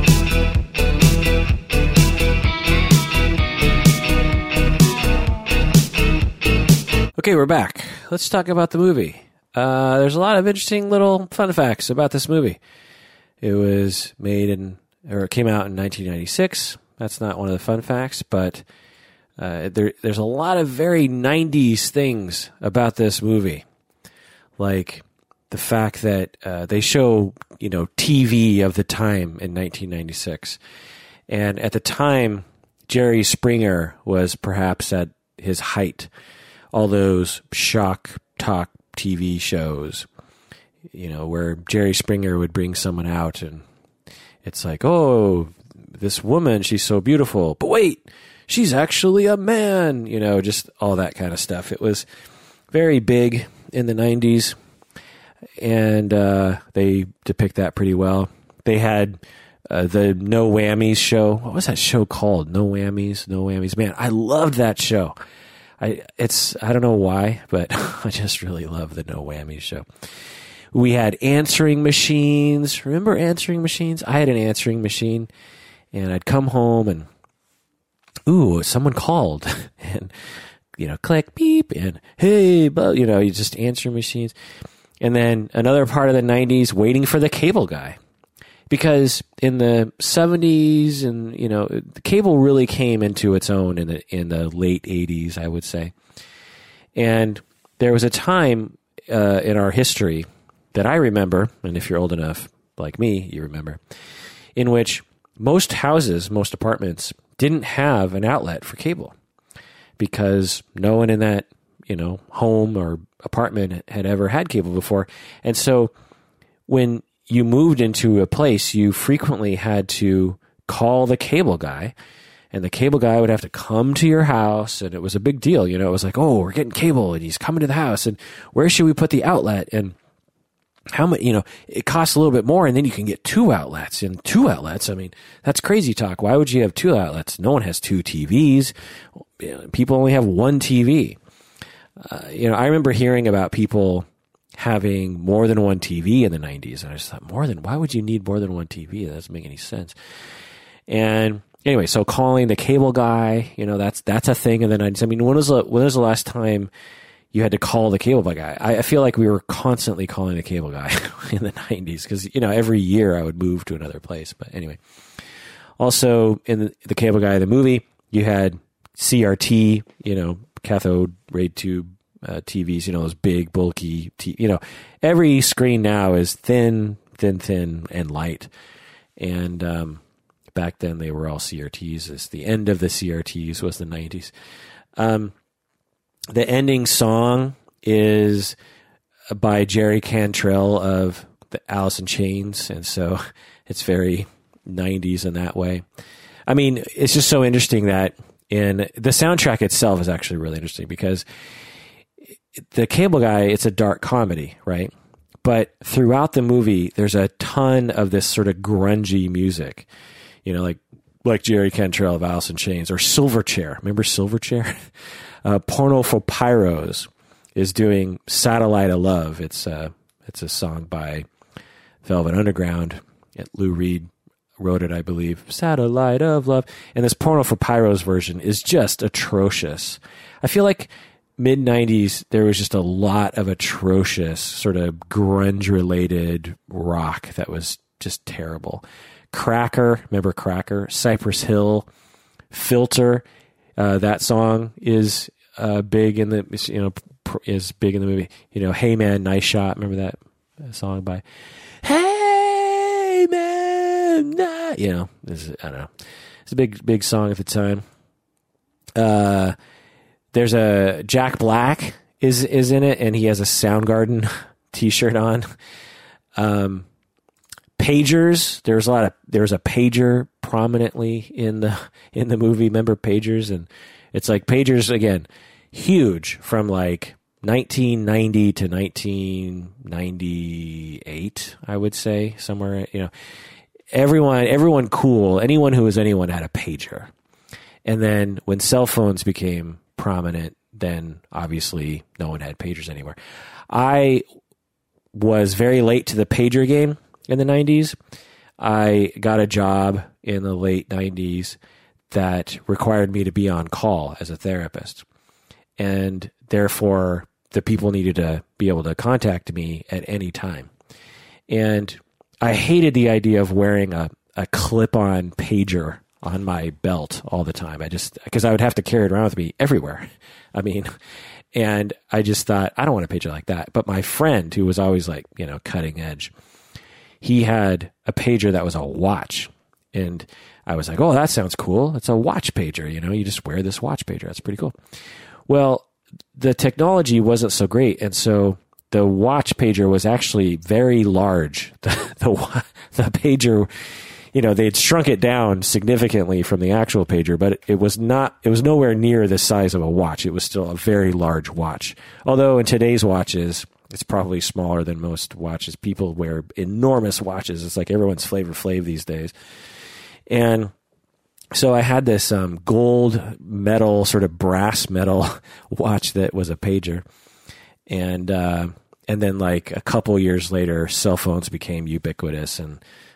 Okay, we're back. Let's talk about the movie. There's a lot of interesting little fun facts about this movie. It was it came out in 1996. That's not one of the fun facts, but there's a lot of very 90s things about this movie. Like the fact that they show, TV of the time in 1996. And at the time, Jerry Springer was perhaps at his height. All those shock talk TV shows, where Jerry Springer would bring someone out and it's like, oh, this woman, she's so beautiful. But wait, she's actually a man, just all that kind of stuff. It was very big in the 90s, and they depict that pretty well. They had the No Whammies show. What was that show called? No Whammies, No Whammies. Man, I loved that show. I don't know why, but I just really love the No Whammies show. We had answering machines. Remember answering machines? I had an answering machine, And I'd come home and, ooh, someone called. And, click, beep, and hey, but, you just answer machines. And then another part of the 90s, waiting for the cable guy. Because in the 70s and, the cable really came into its own in the late 80s, I would say. And there was a time in our history that I remember, and if you're old enough like me, you remember, in which most houses, most apartments didn't have an outlet for cable because no one in that, home or apartment had ever had cable before. And so when you moved into a place, you frequently had to call the cable guy, and the cable guy would have to come to your house, and it was a big deal. It was like, oh, we're getting cable, and he's coming to the house, and where should we put the outlet? And how much, it costs a little bit more, and then you can get 2 outlets. And 2 outlets, I mean, that's crazy talk. Why would you have 2 outlets? No one has 2 TVs. People only have 1 TV. I remember hearing about people having more than 1 TV in the 90s. And I just thought, why would you need more than 1 TV? That doesn't make any sense. And anyway, so calling the cable guy, that's a thing in the 90s. I mean, when was the last time you had to call the cable guy? I feel like we were constantly calling the cable guy in the 90s because, every year I would move to another place. But anyway, also in the cable guy, the movie, you had CRT, cathode ray tube TVs, those big, bulky, every screen now is thin, and light. And back then they were all CRTs. It's the end of the CRTs was the 90s. The ending song is by Jerry Cantrell of the Alice in Chains, and so it's very 90s in that way. I mean, it's just so interesting that in the soundtrack itself is actually really interesting because the cable guy, it's a dark comedy, right? But throughout the movie, there's a ton of this sort of grungy music, like Jerry Cantrell of Alice in Chains or Silverchair. Remember Silverchair? Porno for Pyros is doing Satellite of Love. It's a song by Velvet Underground. Lou Reed wrote it, I believe. Satellite of Love. And this Porno for Pyros version is just atrocious. I feel like mid-90s, there was just a lot of atrocious sort of grunge-related rock that was just terrible. Cracker, remember Cracker? Cypress Hill, Filter. That song is big in the is big in the movie. Hey Man, Nice Shot. Remember that song by Hey Man, I don't know. It's a big song at the time. There's a Jack Black is in it, and he has a Soundgarden T-shirt on. Pagers. There was a pager prominently in the movie. Remember pagers? And it's like pagers again, huge from like 1990 to 1998. I would say somewhere. Everyone cool. Anyone who was anyone had a pager. And then when cell phones became prominent, then obviously no one had pagers anymore. I was very late to the pager game in the 90s. I got a job in the late 90s that required me to be on call as a therapist. And therefore, the people needed to be able to contact me at any time. And I hated the idea of wearing a clip-on pager on my belt all the time. Because I would have to carry it around with me everywhere. And I just thought, I don't want a pager like that. But my friend, who was always like, cutting edge, he had a pager that was a watch. And I was like, oh, that sounds cool. It's a watch pager. You just wear this watch pager. That's pretty cool. Well, the technology wasn't so great. And so the watch pager was actually very large. The pager, they'd shrunk it down significantly from the actual pager, but it was nowhere near the size of a watch. It was still a very large watch. Although in today's watches, it's probably smaller than most watches. People wear enormous watches. It's like everyone's Flavor Flav these days. And so I had this gold metal, sort of brass metal watch that was a pager. And then like a couple years later, cell phones became ubiquitous. And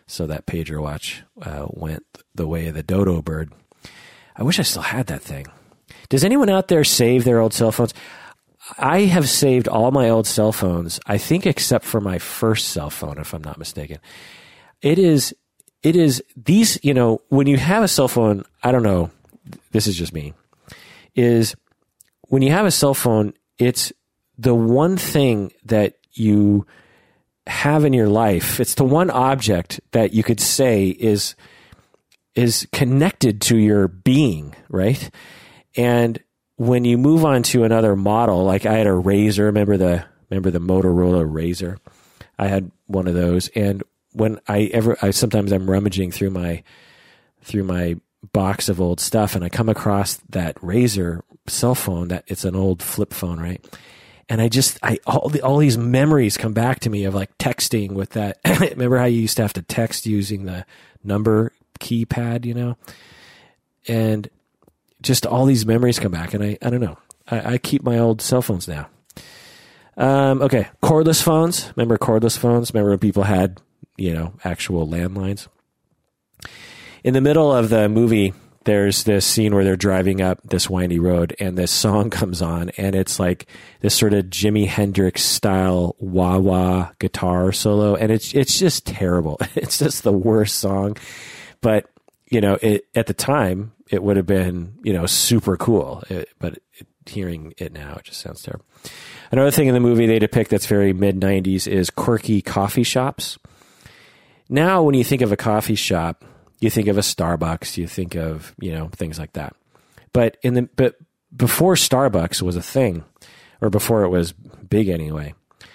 So that pager watch went the way of the dodo bird. I wish I still had that thing. Does anyone out there save their old cell phones? I have saved all my old cell phones, I think, except for my first cell phone, if I'm not mistaken. It is these, when you have a cell phone, I don't know, this is just me, is when you have a cell phone, it's the one thing that you have in your life. It's the one object that you could say is connected to your being, right? And when you move on to another model, like I had a Razr, remember the Motorola Razr? I had one of those, and when sometimes I'm rummaging through my box of old stuff, and I come across that Razr cell phone. That it's an old flip phone, right? And all these memories come back to me of like texting with that. Remember how you used to have to text using the number keypad, and just all these memories come back. And I don't know. I keep my old cell phones now. Okay, cordless phones. Remember cordless phones? Remember when people had actual landlines? In the middle of the movie, there's this scene where they're driving up this windy road, and this song comes on, and it's like this sort of Jimi Hendrix style wah-wah guitar solo, and it's just terrible. It's just the worst song. But, at the time, it would have been, super cool. But hearing it now, it just sounds terrible. Another thing in the movie they depict that's very mid-90s is quirky coffee shops. Now, when you think of a coffee shop, you think of a Starbucks, you think of, things like that. But before Starbucks was a thing, or before it was big anyway,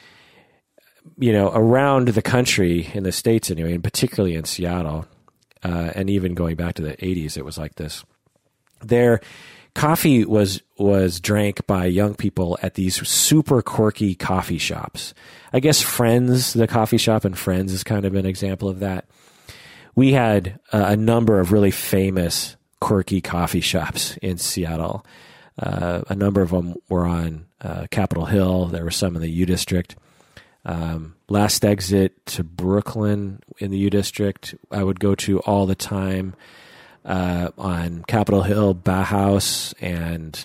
around the country, in the States anyway, and particularly in Seattle, and even going back to the 80s, it was like this. Their coffee was drank by young people at these super quirky coffee shops. I guess Friends, the coffee shop in Friends is kind of an example of that. We had a number of really famous quirky coffee shops in Seattle. A number of them were on Capitol Hill. There were some in the U District. Last exit to Brooklyn in the U District, I would go to all the time. On Capitol Hill, Bauhaus, and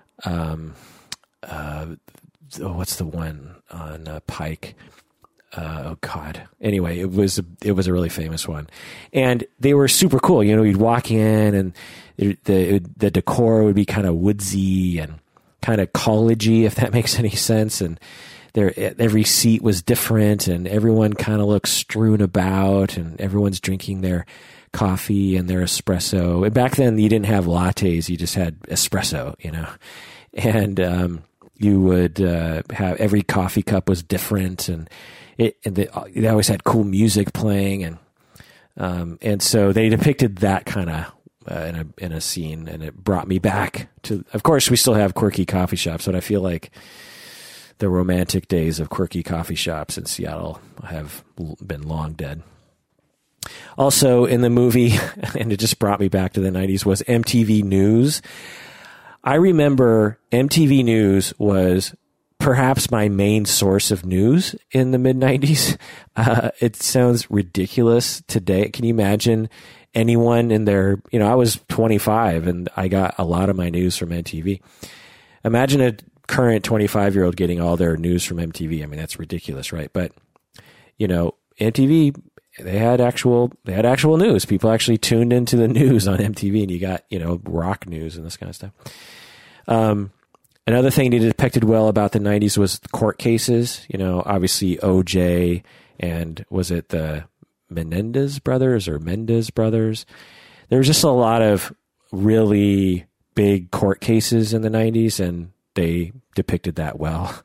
what's the one on Pike? Oh God. Anyway, it was a really famous one, and they were super cool. You'd walk in, and the decor would be kind of woodsy and kind of collegey, if that makes any sense. And every seat was different, and everyone kind of looked strewn about, and everyone's drinking their coffee and their espresso. And back then, you didn't have lattes; you just had espresso, And you would have every coffee cup was different, and they always had cool music playing, and so they depicted that kind of in a scene, and it brought me back to. Of course, we still have quirky coffee shops, but I feel like the romantic days of quirky coffee shops in Seattle have been long dead. Also in the movie, and it just brought me back to the 90s, was MTV News. I remember MTV News was perhaps my main source of news in the mid-90s. It sounds ridiculous today. Can you imagine anyone in their, I was 25 and I got a lot of my news from MTV. Imagine a current 25-year-old getting all their news from MTV. I mean, that's ridiculous, right? But, MTV, they had actual news. People actually tuned into the news on MTV, and you got, rock news and this kind of stuff. Another thing they depicted well about the 90s was court cases. Obviously OJ, and was it the Menendez brothers? There was just a lot of really big court cases in the 90s, and they depicted that well.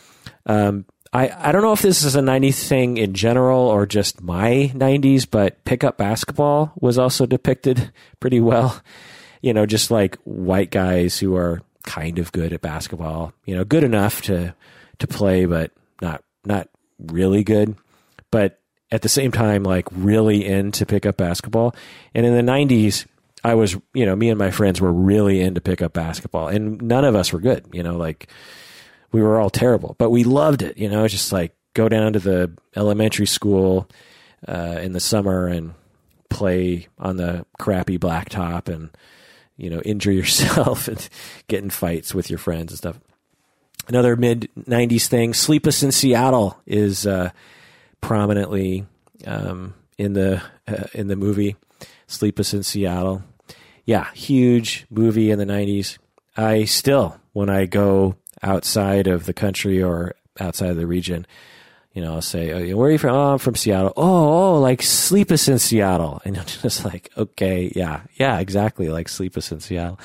I don't know if this is a 90s thing in general or just my 90s, but pickup basketball was also depicted pretty well. Just like white guys who are kind of good at basketball, good enough to play, but not really good. But at the same time, like really into pickup basketball. And in the 90s, I was, me and my friends were really into pickup basketball, and none of us were good, like we were all terrible, but we loved it. Just like go down to the elementary school in the summer and play on the crappy blacktop and, injure yourself and get in fights with your friends and stuff. Another mid-90s thing, Sleepless in Seattle is prominently in the movie. Sleepless in Seattle. Yeah, huge movie in the 90s. I still, when I go outside of the country or outside of the region, I'll say, oh, where are you from? Oh, I'm from Seattle. Oh, like Sleepless in Seattle. And you're just like, okay, yeah, exactly, like Sleepless in Seattle.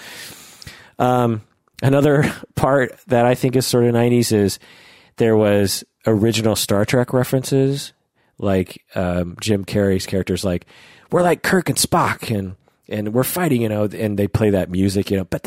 Another part that I think is sort of 90s is there was original Star Trek references, like Jim Carrey's characters, like, we're like Kirk and Spock, and we're fighting, and they play that music,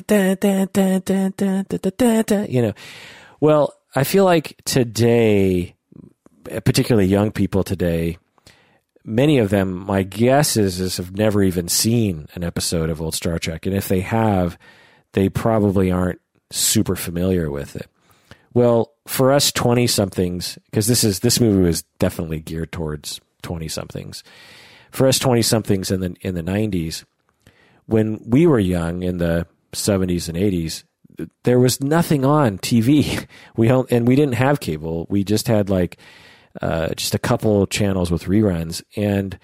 Well, I feel like today, particularly young people today, many of them, my guess is have never even seen an episode of old Star Trek. And if they have, they probably aren't super familiar with it. Well, for us 20-somethings, because this movie was definitely geared towards 20-somethings. For us 20-somethings in the 90s, when we were young in the 70s and 80s, there was nothing on TV. We didn't have cable. We just had just a couple channels with reruns, and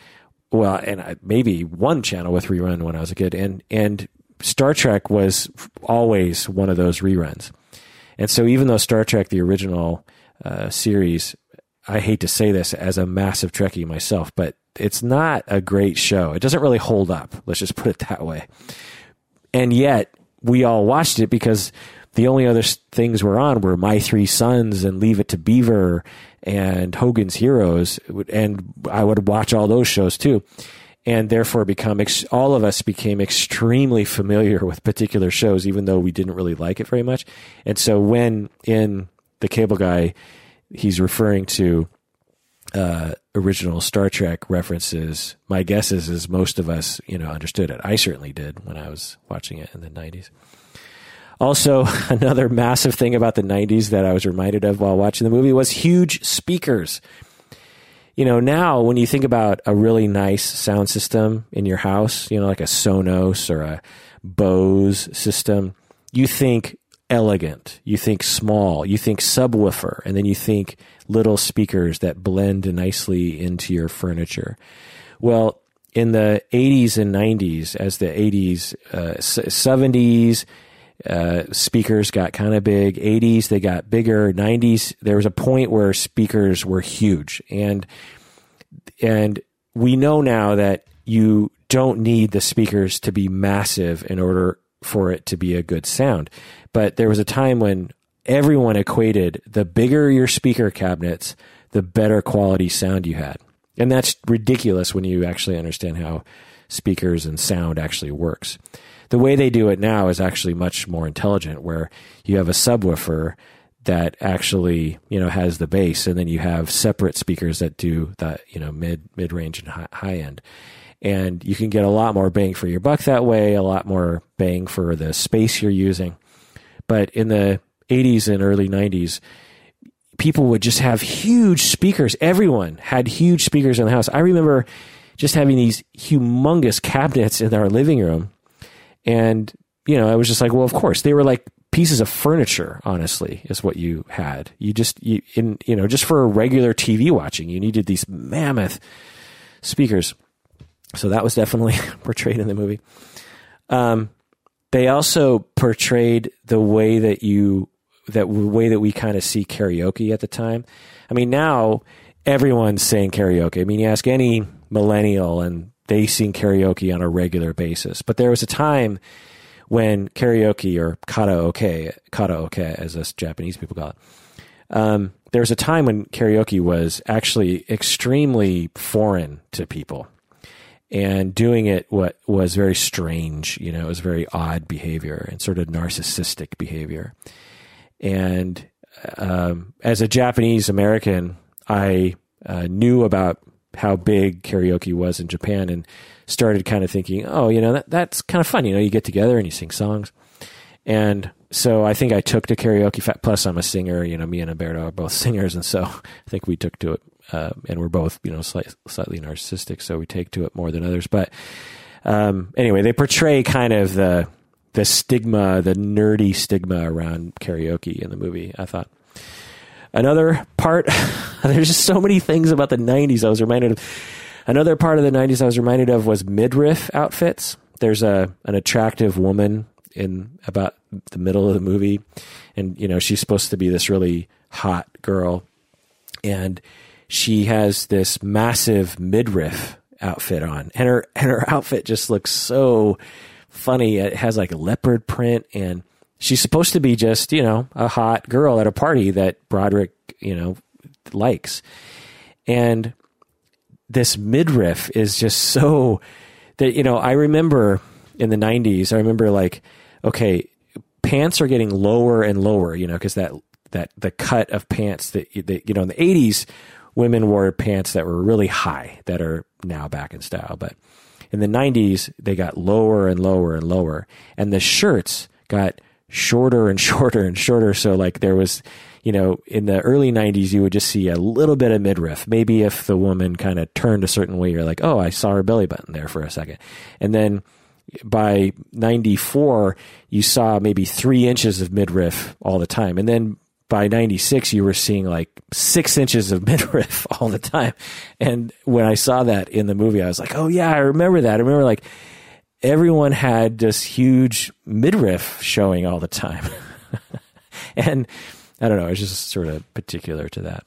maybe one channel with rerun when I was a kid, and Star Trek was always one of those reruns. And so even though Star Trek, the original series, I hate to say this as a massive Trekkie myself, but it's not a great show. It doesn't really hold up. Let's just put it that way. And yet we all watched it because the only other things were on were My Three Sons and Leave It to Beaver and Hogan's Heroes. And I would watch all those shows too. And therefore all of us became extremely familiar with particular shows, even though we didn't really like it very much. And so when in The Cable Guy, he's referring to original Star Trek references, my guess is most of us, understood it. I certainly did when I was watching it in the 90s. Also, another massive thing about the 90s that I was reminded of while watching the movie was huge speakers. Now when you think about a really nice sound system in your house, like a Sonos or a Bose system, you think elegant, you think small, you think subwoofer, and then you think little speakers that blend nicely into your furniture. Well, in the 80s and 90s, as the 80s, 70s, speakers got kind of big. 80s, they got bigger. 90s, there was a point where speakers were huge. And we know now that you don't need the speakers to be massive in order for it to be a good sound. But there was a time when everyone equated the bigger your speaker cabinets, the better quality sound you had. And that's ridiculous when you actually understand how speakers and sound actually works. The way they do it now is actually much more intelligent, where you have a subwoofer that actually, has the bass, and then you have separate speakers that do the, mid-range and high end. And you can get a lot more bang for your buck that way, a lot more bang for the space you're using. But in the 80s and early 90s, people would just have huge speakers. Everyone had huge speakers in the house. I remember just having these humongous cabinets in our living room. And, I was just like, well, of course, they were like pieces of furniture, honestly, is what you had. Just for a regular TV watching, you needed these mammoth speakers. So that was definitely portrayed in the movie. They also portrayed the way that we kind of see karaoke at the time. I mean, now everyone's saying karaoke. I mean, you ask any millennial and they sing karaoke on a regular basis. But there was a time when karaoke, or karaoke as us Japanese people call it, there was a time when karaoke was actually extremely foreign to people. And doing it was very strange, it was very odd behavior and sort of narcissistic behavior. And as a Japanese American, I knew about how big karaoke was in Japan and started kind of thinking, that's kind of fun. You get together and you sing songs. And so I think I took to karaoke. Plus, I'm a singer. Me and Umberto are both singers. And so I think we took to it and we're both, slightly narcissistic, so we take to it more than others. But anyway, they portray kind of the stigma, the nerdy stigma around karaoke in the movie, I thought. Another part, there's just so many things about the 90s I was reminded of. Another part of the 90s I was reminded of was midriff outfits. There's an attractive woman in about the middle of the movie, and she's supposed to be this really hot girl, and she has this massive midriff outfit on, and her outfit just looks so funny. It has like a leopard print, and she's supposed to be just a hot girl at a party that Broderick likes, and this midriff is just so that I remember in the 90s, I remember like, okay, pants are getting lower and lower, because that the cut of pants that in the 80s, women wore pants that were really high that are now back in style, but in the 90s they got lower and lower and lower, and the shirts got shorter and shorter and shorter. So like there was, in the early 90s, you would just see a little bit of midriff. Maybe if the woman kind of turned a certain way, you're like, oh, I saw her belly button there for a second. And then by 94, you saw maybe 3 inches of midriff all the time. And then by 96, you were seeing like 6 inches of midriff all the time. And when I saw that in the movie, I was like, oh yeah, I remember that. I remember like everyone had this huge midriff showing all the time. And I don't know, it's just sort of particular to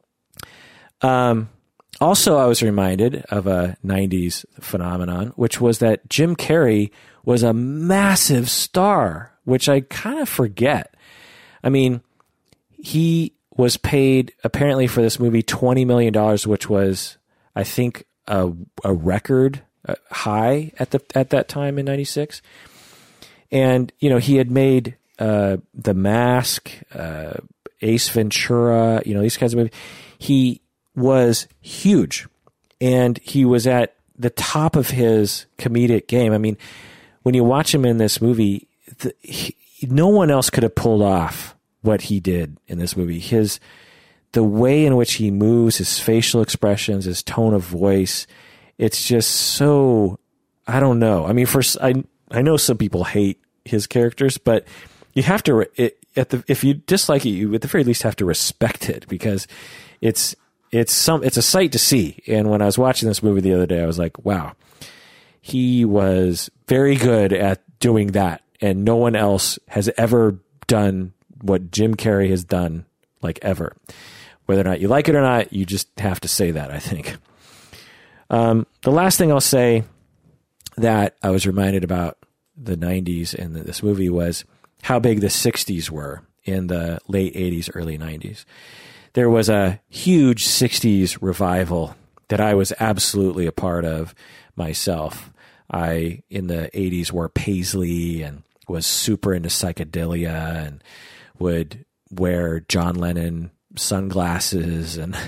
that. Also, I was reminded of a 90s phenomenon, which was that Jim Carrey was a massive star, which I kind of forget. I mean, he was paid apparently for this movie $20 million, which was, I think, a record high at that time in 96. And, he had made The Mask, Ace Ventura, these kinds of movies. He was huge, and he was at the top of his comedic game. I mean, when you watch him in this movie, no one else could have pulled off what he did in this movie. The way in which he moves, his facial expressions, his tone of voice, it's just so, I don't know. I mean, I know some people hate his characters, but you have to, if you dislike it, you at the very least have to respect it, because it's a sight to see. And when I was watching this movie the other day, I was like, wow, he was very good at doing that. And no one else has ever done what Jim Carrey has done, like ever. Whether or not you like it or not, you just have to say that, I think. The last thing I'll say that I was reminded about the 90s and this movie was how big the 60s were in the late 80s, early 90s. There was a huge 60s revival that I was absolutely a part of myself. I, in the 80s, wore paisley and was super into psychedelia and would wear John Lennon sunglasses and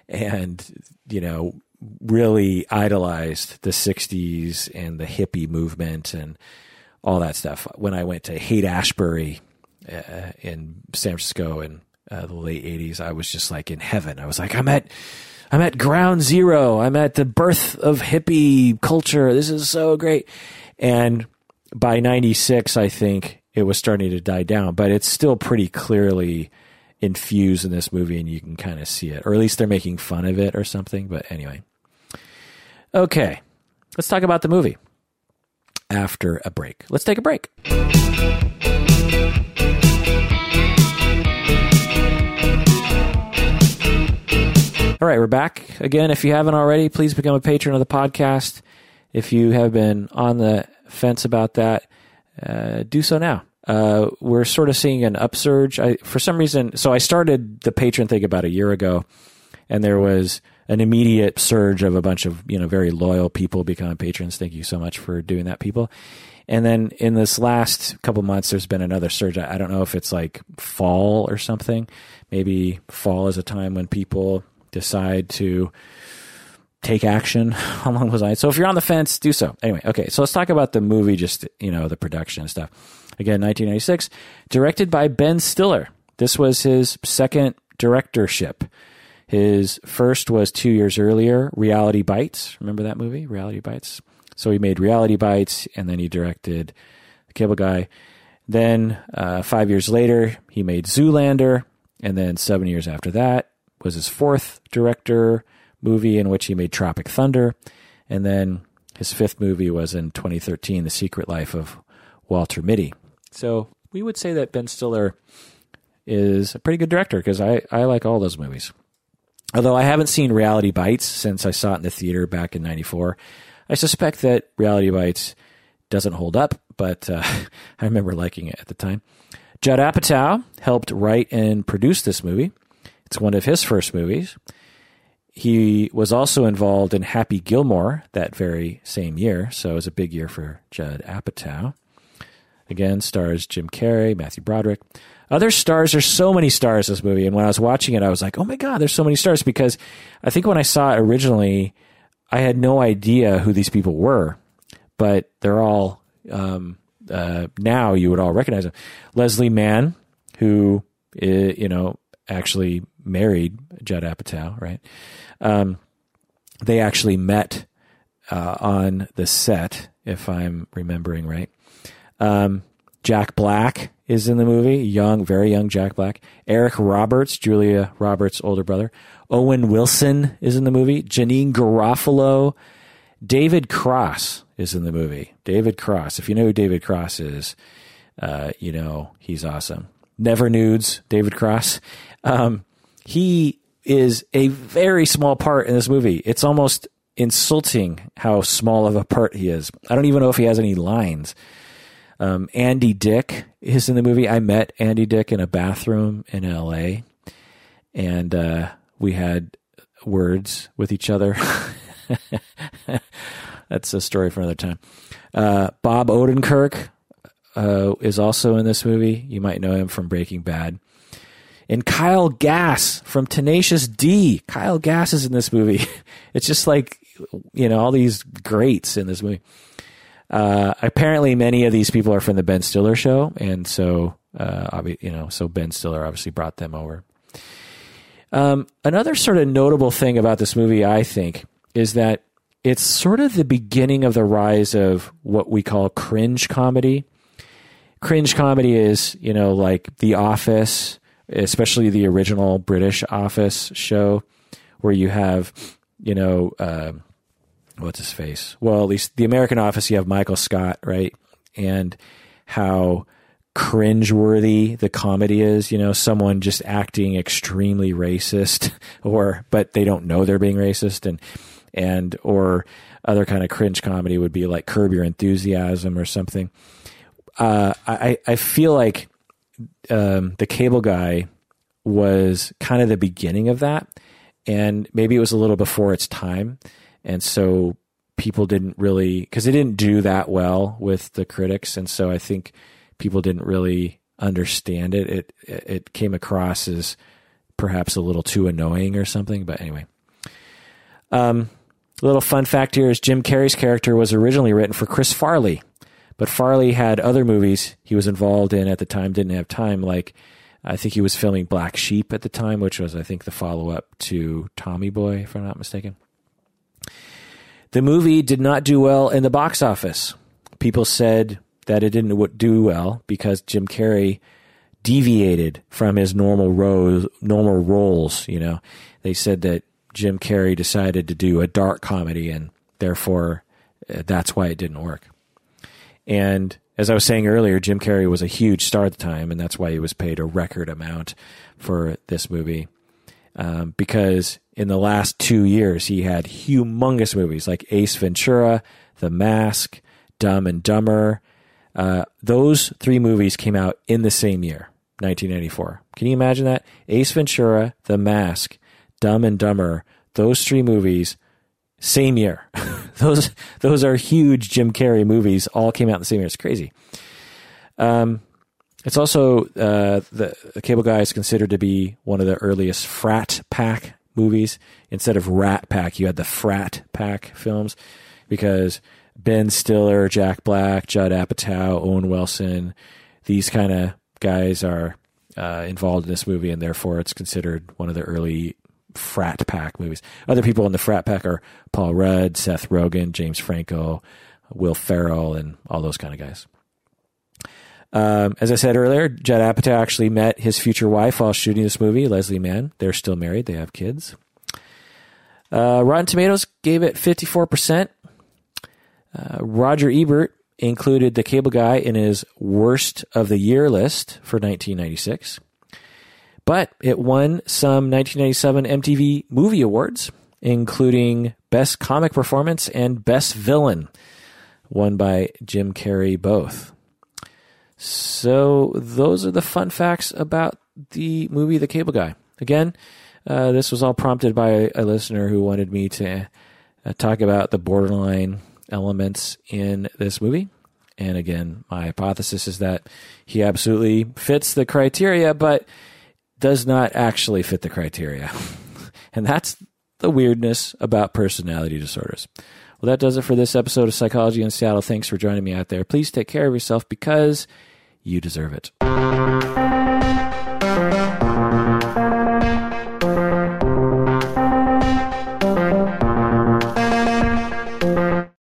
really idolized the 60s and the hippie movement and all that stuff. When I went to Haight-Ashbury in San Francisco in the late 80s, I was just like in heaven. I was like, I'm at ground zero. I'm at the birth of hippie culture. This is so great. And by 96, I think it was starting to die down, but it's still pretty clearly infused in this movie, and you can kind of see it, or at least they're making fun of it or something. But anyway, okay, let's talk about the movie after a break. Let's take a break. All right, we're back again. If you haven't already, please become a patron of the podcast. If you have been on the fence about that, do so now. We're sort of seeing an upsurge. For some reason, so I started the patron thing about a year ago, and there was an immediate surge of a bunch of very loyal people becoming patrons. Thank you so much for doing that, people. And then in this last couple months, there's been another surge. I don't know if it's like fall or something. Maybe fall is a time when people decide to take action along those lines. So if you're on the fence, do so. Anyway, okay, so let's talk about the movie, just, the production and stuff. Again, 1996, directed by Ben Stiller. This was his second directorship. His first was 2 years earlier, Reality Bites. Remember that movie, Reality Bites? So he made Reality Bites, and then he directed The Cable Guy. Then 5 years later, he made Zoolander, and then 7 years after that was his fourth director movie, in which he made Tropic Thunder. And then his fifth movie was in 2013, The Secret Life of Walter Mitty. So we would say that Ben Stiller is a pretty good director, because I like all those movies. Although I haven't seen Reality Bites since I saw it in the theater back in 94. I suspect that Reality Bites doesn't hold up, but I remember liking it at the time. Judd Apatow helped write and produce this movie. It's one of his first movies. He was also involved in Happy Gilmore that very same year, so it was a big year for Judd Apatow. Again, stars Jim Carrey, Matthew Broderick. Other stars, there's so many stars in this movie, and when I was watching it, I was like, oh my God, there's so many stars, because I think when I saw it originally, I had no idea who these people were, but they're all, now you would all recognize them. Leslie Mann, who, actually married Judd Apatow, right? They actually met on the set, if I'm remembering right. Jack Black is in the movie, very young Jack Black. Eric Roberts, Julia Roberts' older brother. Owen Wilson is in the movie. Janine Garofalo. David Cross is in the movie. David Cross. If you know who David Cross is, he's awesome. Never Nudes, David Cross. He is a very small part in this movie. It's almost insulting how small of a part he is. I don't even know if he has any lines. Andy Dick is in the movie. I met Andy Dick in a bathroom in LA, and we had words with each other. That's a story for another time. Bob Odenkirk is also in this movie. You might know him from Breaking Bad. And Kyle Gass from Tenacious D. Kyle Gass is in this movie. It's just like, all these greats in this movie. Apparently many of these people are from the Ben Stiller show. And so, so Ben Stiller obviously brought them over. Another sort of notable thing about this movie, I think, is that it's sort of the beginning of the rise of what we call cringe comedy. Cringe comedy is, like The Office, especially the original British Office show, where you have, what's his face? Well, at least the American Office, you have Michael Scott, right? And how cringeworthy the comedy is, someone just acting extremely racist, but they don't know they're being racist, or other kind of cringe comedy would be like Curb Your Enthusiasm or something. I feel like The Cable Guy was kind of the beginning of that, and maybe it was a little before its time, and so people didn't really, because it didn't do that well with the critics, and so I think people didn't really understand it. It came across as perhaps a little too annoying or something, but anyway. A little fun fact here is Jim Carrey's character was originally written for Chris Farley, but Farley had other movies he was involved in at the time, didn't have time. Like, I think he was filming Black Sheep at the time, which was, I think, the follow-up to Tommy Boy, if I'm not mistaken. The movie did not do well in the box office. People said that it didn't do well because Jim Carrey deviated from his normal roles. They said that Jim Carrey decided to do a dark comedy, and therefore that's why it didn't work. And as I was saying earlier, Jim Carrey was a huge star at the time, and that's why he was paid a record amount for this movie. Because in the last 2 years, he had humongous movies like Ace Ventura, The Mask, Dumb and Dumber. Those three movies came out in the same year, 1994. Can you imagine that? Ace Ventura, The Mask, Dumb and Dumber, those three movies, same year. Those are huge Jim Carrey movies, all came out in the same year. It's crazy. It's also, the Cable Guy is considered to be one of the earliest frat pack movies. Instead of Rat Pack, you had the Frat Pack films, because Ben Stiller, Jack Black, Judd Apatow, Owen Wilson, these kind of guys are involved in this movie, and therefore it's considered one of the early frat pack movies. Other people in the frat pack are Paul Rudd, Seth Rogen, James Franco, Will Ferrell, and all those kind of guys. As I said earlier, Judd Apatow actually met his future wife while shooting this movie, Leslie Mann. They're still married. They have kids. Rotten Tomatoes gave it 54%. Roger Ebert included The Cable Guy in his worst of the year list for 1996. But it won some 1997 MTV Movie Awards, including Best Comic Performance and Best Villain, won by Jim Carrey both. So those are the fun facts about the movie The Cable Guy. Again, this was all prompted by a listener who wanted me to talk about the borderline elements in this movie. And again, my hypothesis is that he absolutely fits the criteria, but does not actually fit the criteria. And that's the weirdness about personality disorders. Well, that does it for this episode of Psychology in Seattle. Thanks for joining me out there. Please take care of yourself because you deserve it.